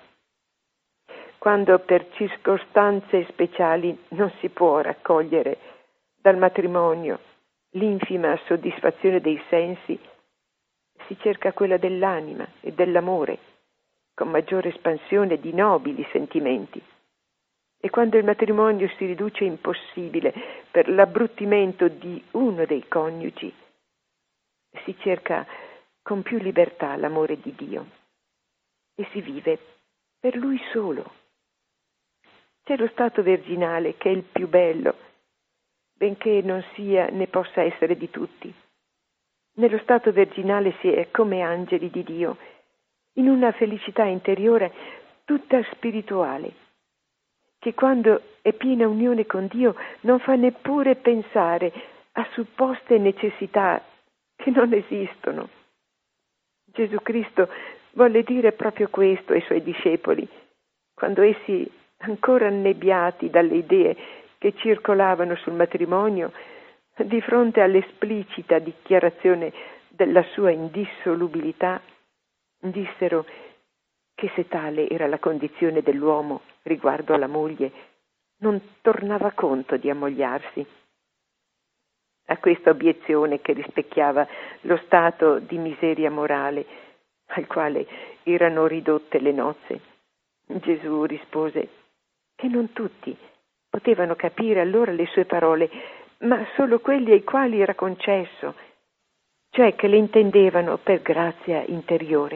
B: Quando per circostanze speciali non si può raccogliere dal matrimonio l'infima soddisfazione dei sensi, si cerca quella dell'anima e dell'amore, con maggiore espansione di nobili sentimenti. E quando il matrimonio si riduce impossibile per l'abbruttimento di uno dei coniugi, si cerca con più libertà l'amore di Dio e si vive per Lui solo. C'è lo stato virginale che è il più bello, benché non sia né possa essere di tutti. Nello stato virginale si è come angeli di Dio, in una felicità interiore tutta spirituale, che quando è piena unione con Dio non fa neppure pensare a supposte necessità che non esistono. Gesù Cristo volle dire proprio questo ai Suoi discepoli, quando essi, ancora annebbiati dalle idee che circolavano sul matrimonio, di fronte all'esplicita dichiarazione della sua indissolubilità, dissero che se tale era la condizione dell'uomo riguardo alla moglie, non tornava conto di ammogliarsi. A questa obiezione, che rispecchiava lo stato di miseria morale al quale erano ridotte le nozze. Gesù rispose che non tutti potevano capire allora le sue parole, ma solo quelli ai quali era concesso, cioè che le intendevano per grazia interiore.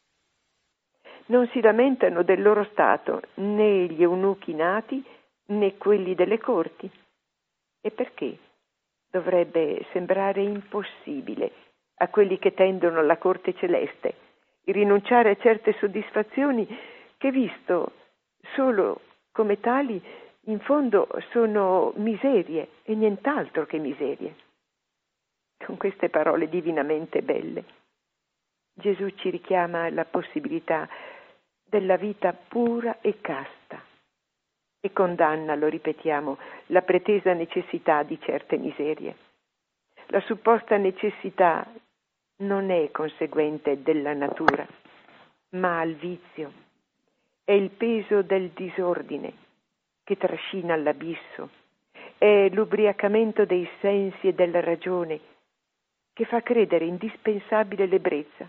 B: Non si lamentano del loro stato né gli eunuchi nati né quelli delle corti. E perché dovrebbe sembrare impossibile a quelli che tendono alla corte celeste rinunciare a certe soddisfazioni che, visto solo come tali, in fondo sono miserie e nient'altro che miserie? Con queste parole divinamente belle, Gesù ci richiama alla possibilità della vita pura e casta e condanna, lo ripetiamo, la pretesa necessità di certe miserie. La supposta necessità non è conseguente della natura, ma al vizio. È il peso del disordine che trascina all'abisso, è l'ubriacamento dei sensi e della ragione che fa credere indispensabile l'ebbrezza.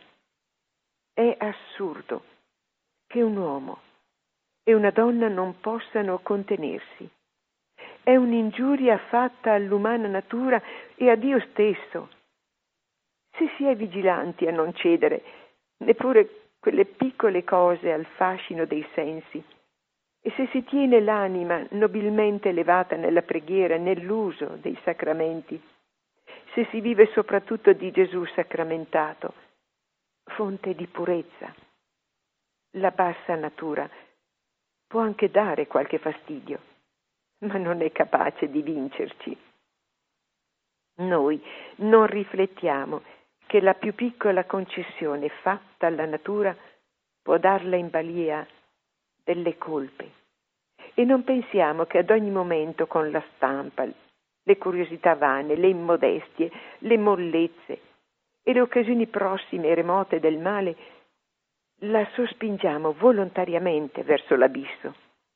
B: È assurdo che un uomo e una donna non possano contenersi. È un'ingiuria fatta all'umana natura e a Dio stesso. Se si è vigilanti a non cedere neppure quelle piccole cose al fascino dei sensi, e se si tiene l'anima nobilmente elevata nella preghiera, nell'uso dei sacramenti, se si vive soprattutto di Gesù sacramentato, fonte di purezza, la bassa natura può anche dare qualche fastidio, ma non è capace di vincerci. Noi non riflettiamo che la più piccola concessione fatta alla natura può darla in balia delle colpe, e non pensiamo che ad ogni momento con la stampa, le curiosità vane, le immodestie, le mollezze e le occasioni prossime e remote del male la sospingiamo volontariamente verso l'abisso.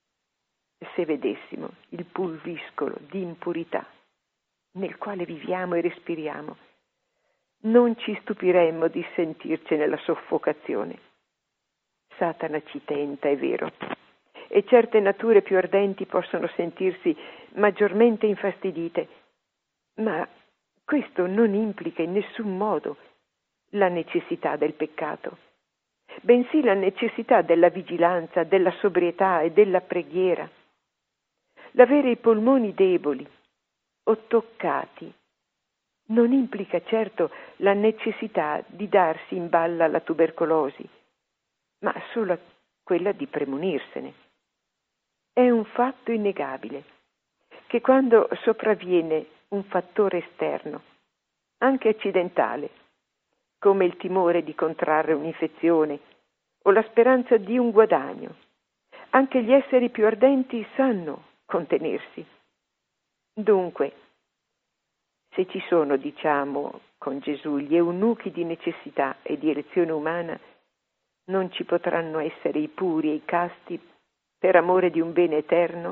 B: Se vedessimo il pulviscolo di impurità nel quale viviamo e respiriamo, non ci stupiremmo di sentircene la soffocazione. Satana ci tenta, è vero, e certe nature più ardenti possono sentirsi maggiormente infastidite, ma questo non implica in nessun modo la necessità del peccato, bensì la necessità della vigilanza, della sobrietà e della preghiera. L'avere i polmoni deboli o toccati non implica certo la necessità di darsi in balla alla tubercolosi, ma solo quella di premonirsene. È un fatto innegabile che quando sopravviene un fattore esterno, anche accidentale, come il timore di contrarre un'infezione o la speranza di un guadagno, anche gli esseri più ardenti sanno contenersi. Dunque, se ci sono, diciamo con Gesù, gli eunuchi di necessità e di elezione umana, non ci potranno essere i puri e i casti per amore di un bene eterno?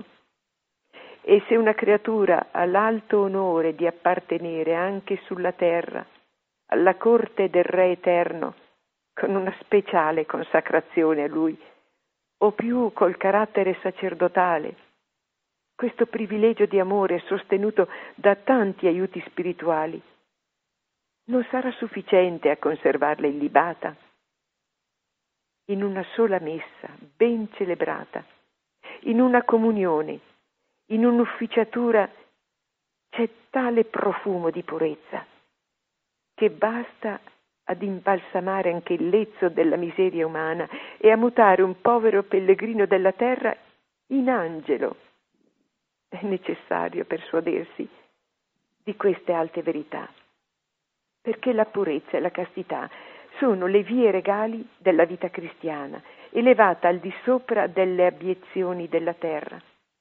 B: E se una creatura ha l'alto onore di appartenere anche sulla terra alla corte del Re eterno, con una speciale consacrazione a Lui, o più col carattere sacerdotale, questo privilegio di amore sostenuto da tanti aiuti spirituali, non sarà sufficiente a conservarla illibata? In una sola messa, ben celebrata, in una comunione, in un'ufficiatura, c'è tale profumo di purezza che basta ad imbalsamare anche il lezzo della miseria umana e a mutare un povero pellegrino della terra in angelo. È necessario persuadersi di queste alte verità, perché la purezza e la castità sono le vie regali della vita cristiana, elevata al di sopra delle abiezioni della terra.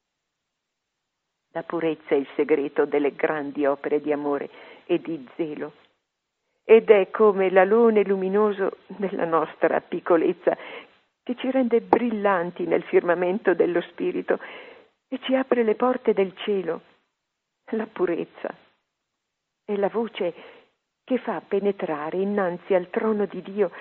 B: La purezza è il segreto delle grandi opere di amore e di zelo, ed è come l'alone luminoso della nostra piccolezza che ci rende brillanti nel firmamento dello spirito e ci apre le porte del cielo. La purezza è la voce che fa penetrare innanzi al trono di Dio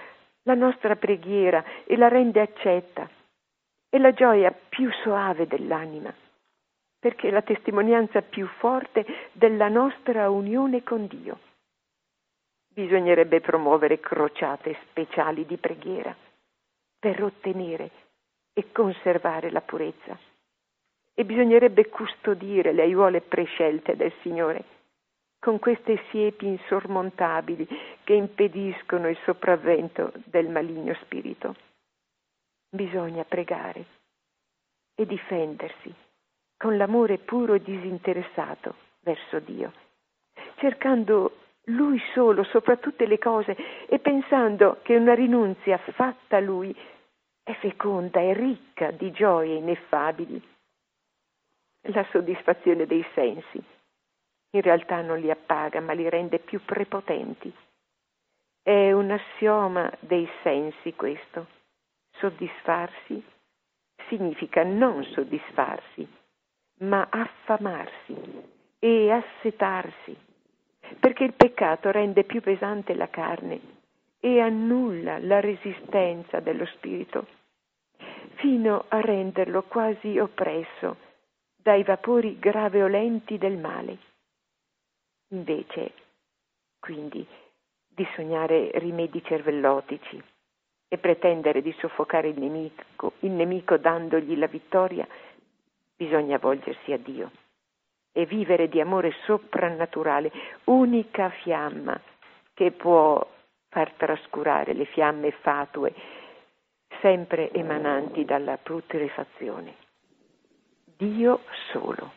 B: la nostra preghiera e la rende accetta. È la gioia più soave dell'anima, perché è la testimonianza più forte della nostra unione con Dio. Bisognerebbe promuovere crociate speciali di preghiera per ottenere e conservare la purezza. E bisognerebbe custodire le aiuole prescelte del Signore con queste siepi insormontabili che impediscono il sopravvento del maligno spirito. Bisogna pregare e difendersi con l'amore puro e disinteressato verso Dio, cercando Lui solo sopra tutte le cose e pensando che una rinunzia fatta a Lui è feconda e ricca di gioie ineffabili. La soddisfazione dei sensi in realtà non li appaga, ma li rende più prepotenti. È un assioma dei sensi questo. Soddisfarsi significa non soddisfarsi, ma affamarsi e assetarsi, perché il peccato rende più pesante la carne e annulla la resistenza dello spirito, fino a renderlo quasi oppresso dai vapori graveolenti del male. Invece, quindi, di sognare rimedi cervellotici e pretendere di soffocare il nemico dandogli la vittoria, bisogna volgersi a Dio e vivere di amore soprannaturale, unica fiamma che può far trascurare le fiamme fatue, sempre emananti dalla putrefazione. Dio solo.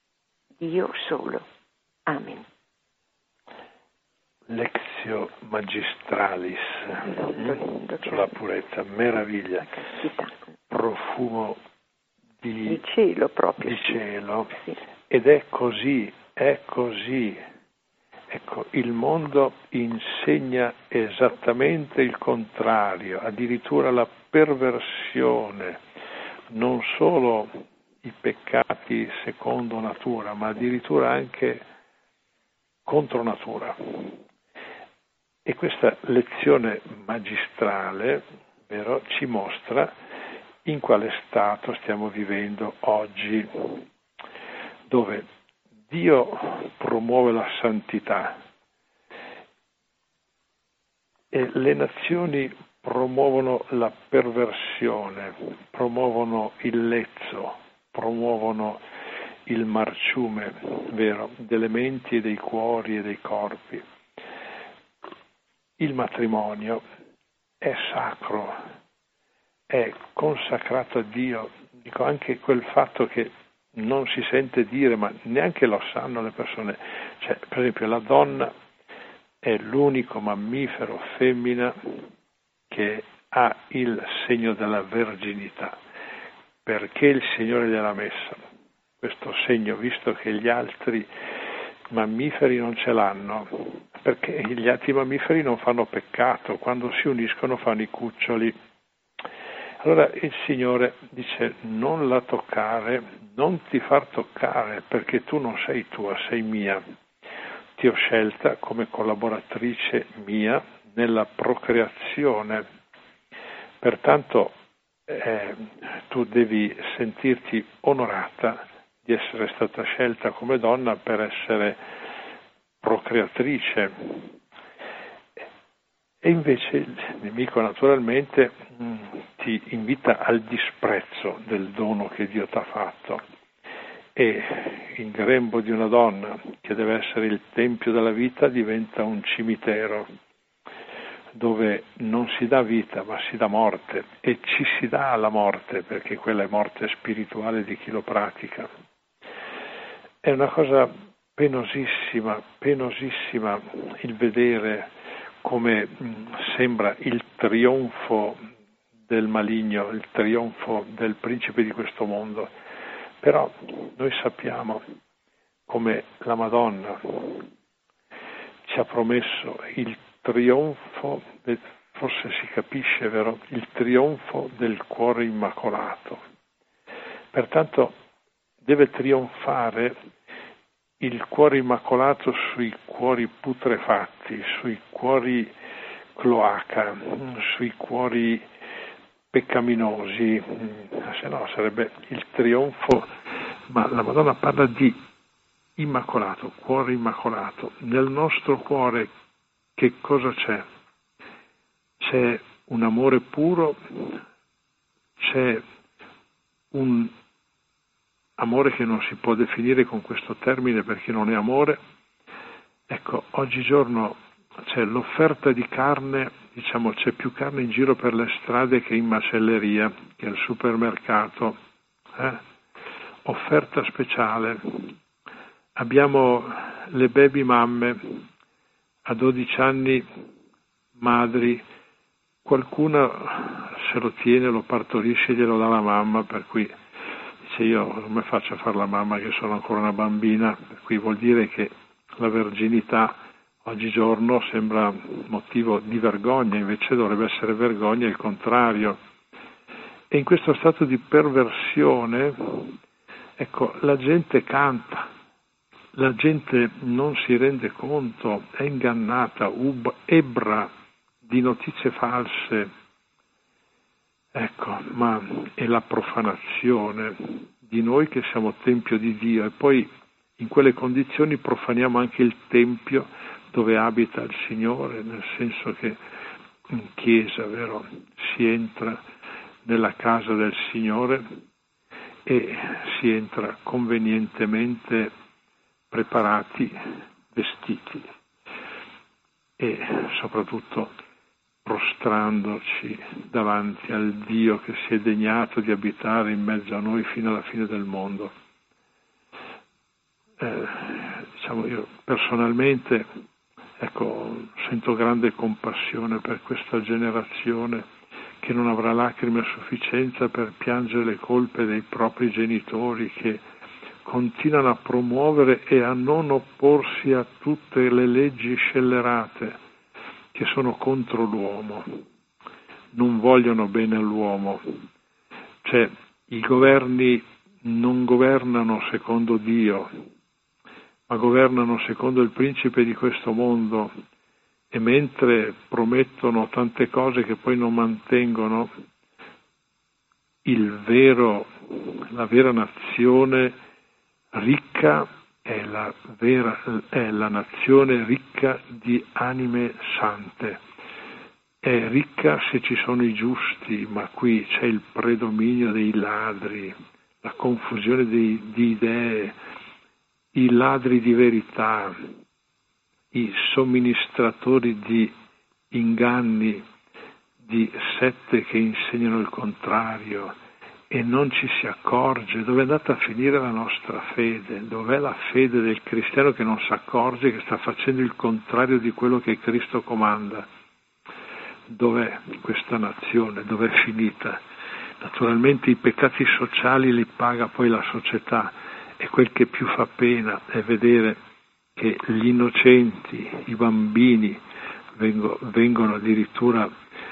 B: Amen.
A: Lexio magistralis sulla purezza, meraviglia, profumo di
B: cielo proprio.
A: Di cielo.
B: Sì.
A: Ed è così. Ecco, il mondo insegna esattamente il contrario, addirittura la perversione, non solo i peccati secondo natura, ma addirittura anche contro natura. E questa lezione magistrale, vero, ci mostra in quale stato stiamo vivendo oggi, dove Dio promuove la santità e le nazioni promuovono la perversione, promuovono il lezzo, promuovono il marciume, vero, delle menti e dei cuori e dei corpi. Il matrimonio è sacro, è consacrato a Dio. Dico anche quel fatto che non si sente dire, ma neanche lo sanno le persone. Cioè, per esempio, la donna è l'unico mammifero femmina che ha il segno della verginità, perché il Signore gliel'ha messa questo segno, visto che gli altri mammiferi non ce l'hanno, perché gli altri mammiferi non fanno peccato, quando si uniscono fanno i cuccioli. Allora il Signore dice: non la toccare, non ti far toccare, perché tu non sei tua, sei mia. Ti ho scelta come collaboratrice mia nella procreazione. Pertanto tu devi sentirti onorata di essere stata scelta come donna per essere procreatrice. E invece il nemico naturalmente ti invita al disprezzo del dono che Dio ti ha fatto, e il grembo di una donna che deve essere il tempio della vita diventa un cimitero dove non si dà vita ma si dà morte, e ci si dà alla morte, perché quella è morte spirituale di chi lo pratica. È una cosa penosissima il vedere come sembra il trionfo del maligno, il trionfo del principe di questo mondo. Però noi sappiamo come la Madonna ci ha promesso il trionfo, forse si capisce, vero? Il trionfo del cuore immacolato. Pertanto deve trionfare il cuore immacolato sui cuori putrefatti, sui cuori cloaca sui cuori peccaminosi, se no sarebbe il trionfo, ma la Madonna parla di immacolato, cuore immacolato. Nel nostro cuore che cosa c'è? C'è un amore puro, c'è un amore che non si può definire con questo termine perché non è amore. Ecco, oggigiorno c'è l'offerta di carne, diciamo c'è più carne in giro per le strade che in macelleria, che al supermercato. Offerta speciale. Abbiamo le baby mamme a 12 anni, madri, qualcuna se lo tiene, lo partorisce e glielo dà la mamma, per cui dice io come faccio a fare la mamma che sono ancora una bambina, per cui vuol dire che la verginità oggigiorno sembra motivo di vergogna, invece dovrebbe essere vergogna il contrario. E in questo stato di perversione, ecco, la gente canta, la gente non si rende conto, è ingannata, ebbra di notizie false, ecco, ma è la profanazione di noi che siamo tempio di Dio e poi in quelle condizioni profaniamo anche il tempio dove abita il Signore, nel senso che in chiesa, vero, si entra nella casa del Signore e si entra convenientemente preparati, vestiti e soprattutto prostrandoci davanti al Dio che si è degnato di abitare in mezzo a noi fino alla fine del mondo. Diciamo io personalmente sento grande compassione per questa generazione che non avrà lacrime a sufficienza per piangere le colpe dei propri genitori, che continuano a promuovere e a non opporsi a tutte le leggi scellerate che sono contro l'uomo, non vogliono bene all'uomo. Cioè, i governi non governano secondo Dio, ma governano secondo il principe di questo mondo, e mentre promettono tante cose che poi non mantengono, la vera nazione ricca è la nazione ricca di anime sante. È ricca se ci sono i giusti, ma qui c'è il predominio dei ladri, la confusione di idee, i ladri di verità, i somministratori di inganni, di sette che insegnano il contrario, e non ci si accorge dove è andata a finire la nostra fede, dov'è la fede del cristiano che non si accorge che sta facendo il contrario di quello che Cristo comanda. Dov'è questa nazione? Dov'è finita? Naturalmente i peccati sociali li paga poi la società, e quel che più fa pena è vedere che gli innocenti, i bambini, vengono addirittura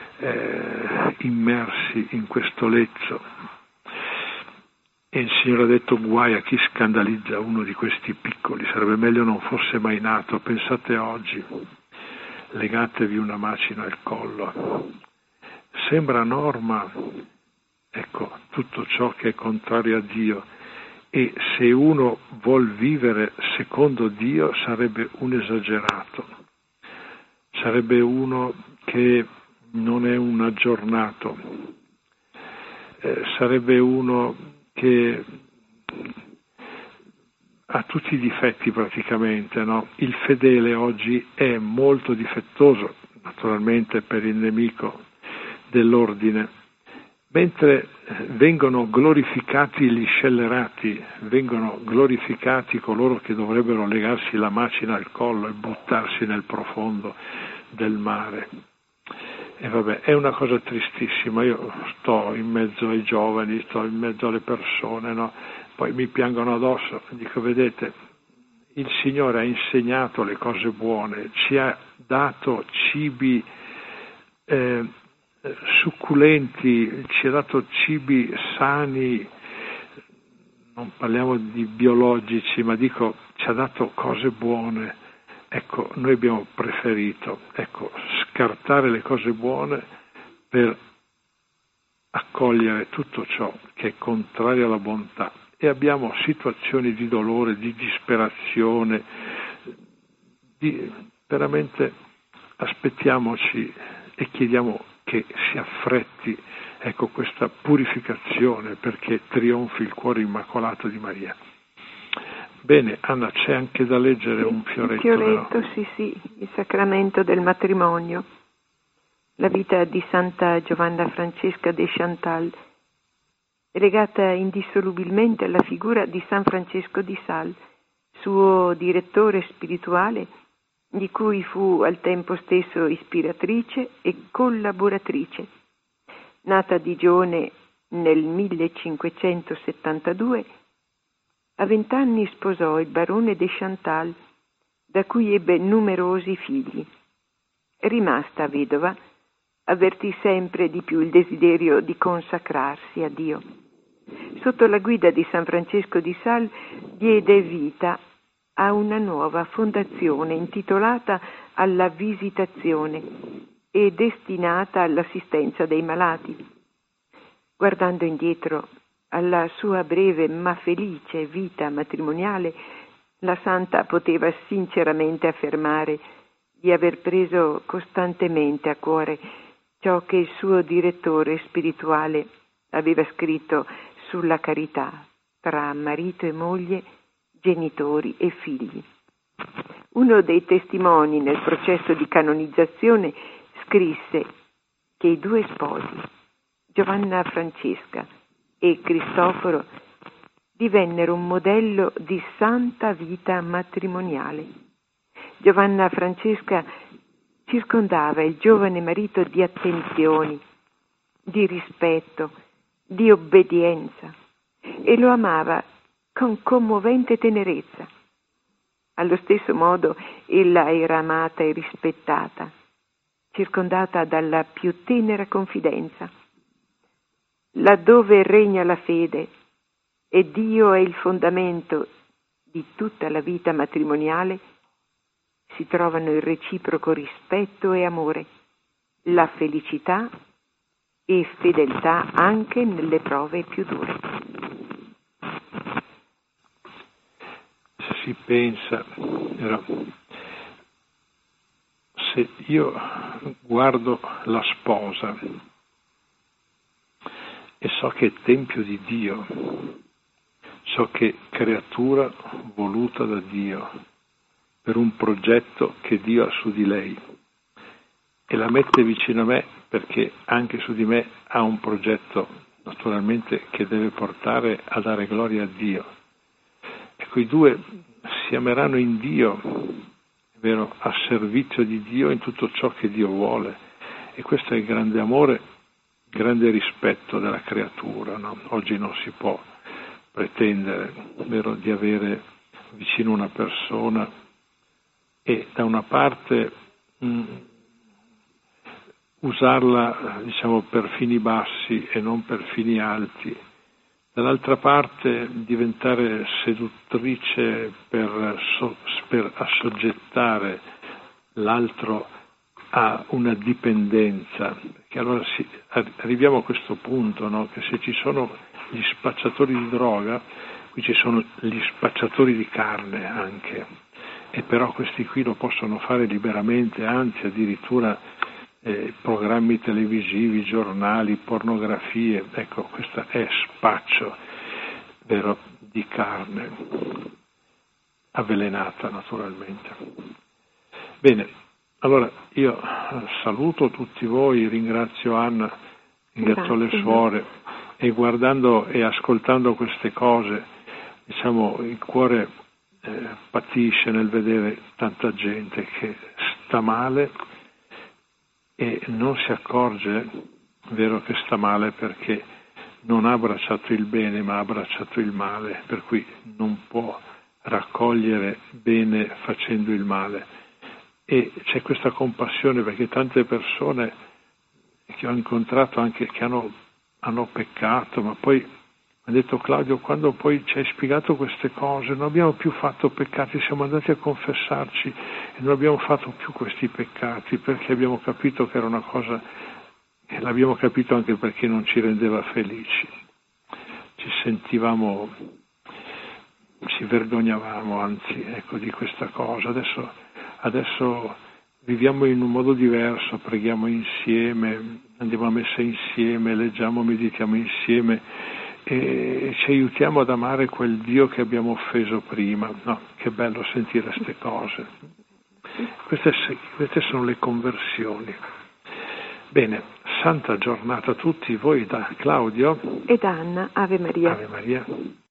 A: immersi in questo lezzo. E il Signore ha detto: guai a chi scandalizza uno di questi piccoli, sarebbe meglio non fosse mai nato. Pensate oggi, legatevi una macina al collo. Sembra norma, tutto ciò che è contrario a Dio, e se uno vuol vivere secondo Dio sarebbe un esagerato, sarebbe uno che non è un aggiornato, sarebbe uno che ha tutti i difetti praticamente, no? Il fedele oggi è molto difettoso, naturalmente per il nemico dell'ordine, mentre vengono glorificati gli scellerati, vengono glorificati coloro che dovrebbero legarsi la macina al collo e buttarsi nel profondo del mare. E vabbè, è una cosa tristissima. Io sto in mezzo ai giovani, sto in mezzo alle persone, no? Poi mi piangono addosso, dico: vedete, il Signore ha insegnato le cose buone, ci ha dato cibi succulenti, ci ha dato cibi sani, non parliamo di biologici, ma dico ci ha dato cose buone. Noi abbiamo preferito, scartare le cose buone per accogliere tutto ciò che è contrario alla bontà, e abbiamo situazioni di dolore, di disperazione, veramente aspettiamoci e chiediamo che si affretti, ecco, questa purificazione, perché trionfi il cuore immacolato di Maria. Bene, Anna, c'è anche da leggere un fioretto.
B: Il fioretto,
A: no?
B: sì, il sacramento del matrimonio. La vita di Santa Giovanna Francesca de Chantal è legata indissolubilmente alla figura di San Francesco di Sales, suo direttore spirituale, di cui fu al tempo stesso ispiratrice e collaboratrice. Nata a Digione nel 1572, a 20 anni sposò il barone de Chantal, da cui ebbe numerosi figli. Rimasta vedova, avvertì sempre di più il desiderio di consacrarsi a Dio. Sotto la guida di San Francesco di Sales diede vita a una nuova fondazione intitolata alla Visitazione e destinata all'assistenza dei malati. Guardando indietro alla sua breve ma felice vita matrimoniale, la santa poteva sinceramente affermare di aver preso costantemente a cuore ciò che il suo direttore spirituale aveva scritto sulla carità tra marito e moglie, genitori e figli. Uno dei testimoni nel processo di canonizzazione scrisse che i due sposi, Giovanna Francesca e Cristoforo, divennero un modello di santa vita matrimoniale. Giovanna Francesca circondava il giovane marito di attenzioni, di rispetto, di obbedienza, e lo amava con commovente tenerezza. Allo stesso modo ella era amata e rispettata, circondata dalla più tenera confidenza. Laddove regna la fede e Dio è il fondamento di tutta la vita matrimoniale, si trovano il reciproco rispetto e amore, la felicità e fedeltà anche nelle prove più dure.
A: Se si pensa, se io guardo la sposa e so che è tempio di Dio, so che è creatura voluta da Dio per un progetto che Dio ha su di lei, e la mette vicino a me perché anche su di me ha un progetto naturalmente che deve portare a dare gloria a Dio. Ecco, i due si ameranno in Dio, è vero, a servizio di Dio in tutto ciò che Dio vuole, e questo è il grande amore, grande rispetto della creatura, no? Oggi non si può pretendere, è vero, di avere vicino una persona e da una parte usarla, diciamo, per fini bassi e non per fini alti, dall'altra parte diventare seduttrice per assoggettare l'altro a una dipendenza, perché allora arriviamo a questo punto, no? Che se ci sono gli spacciatori di droga, qui ci sono gli spacciatori di carne anche, e però questi qui lo possono fare liberamente, anzi addirittura programmi televisivi, giornali, pornografie, ecco, questo è spaccio, vero, di carne, avvelenata naturalmente. Bene, allora io saluto tutti voi, ringrazio Anna, ringrazio le suore, e guardando e ascoltando queste cose, diciamo, il cuore patisce nel vedere tanta gente che sta male e non si accorge, vero, che sta male perché non ha abbracciato il bene ma ha abbracciato il male, per cui non può raccogliere bene facendo il male. E c'è questa compassione perché tante persone che ho incontrato anche che hanno peccato, ma poi ha detto Claudio, quando poi ci hai spiegato queste cose non abbiamo più fatto peccati, siamo andati a confessarci e non abbiamo fatto più questi peccati perché abbiamo capito che era una cosa, e l'abbiamo capito anche perché non ci rendeva felici, ci sentivamo, ci vergognavamo anzi, ecco, di questa cosa. Adesso viviamo in un modo diverso, preghiamo insieme, andiamo a messa insieme, leggiamo, meditiamo insieme e ci aiutiamo ad amare quel Dio che abbiamo offeso prima. No, che bello sentire queste cose. Queste sono le conversioni. Bene, santa giornata a tutti voi da Claudio
B: e da Anna. Ave Maria.
A: Ave Maria.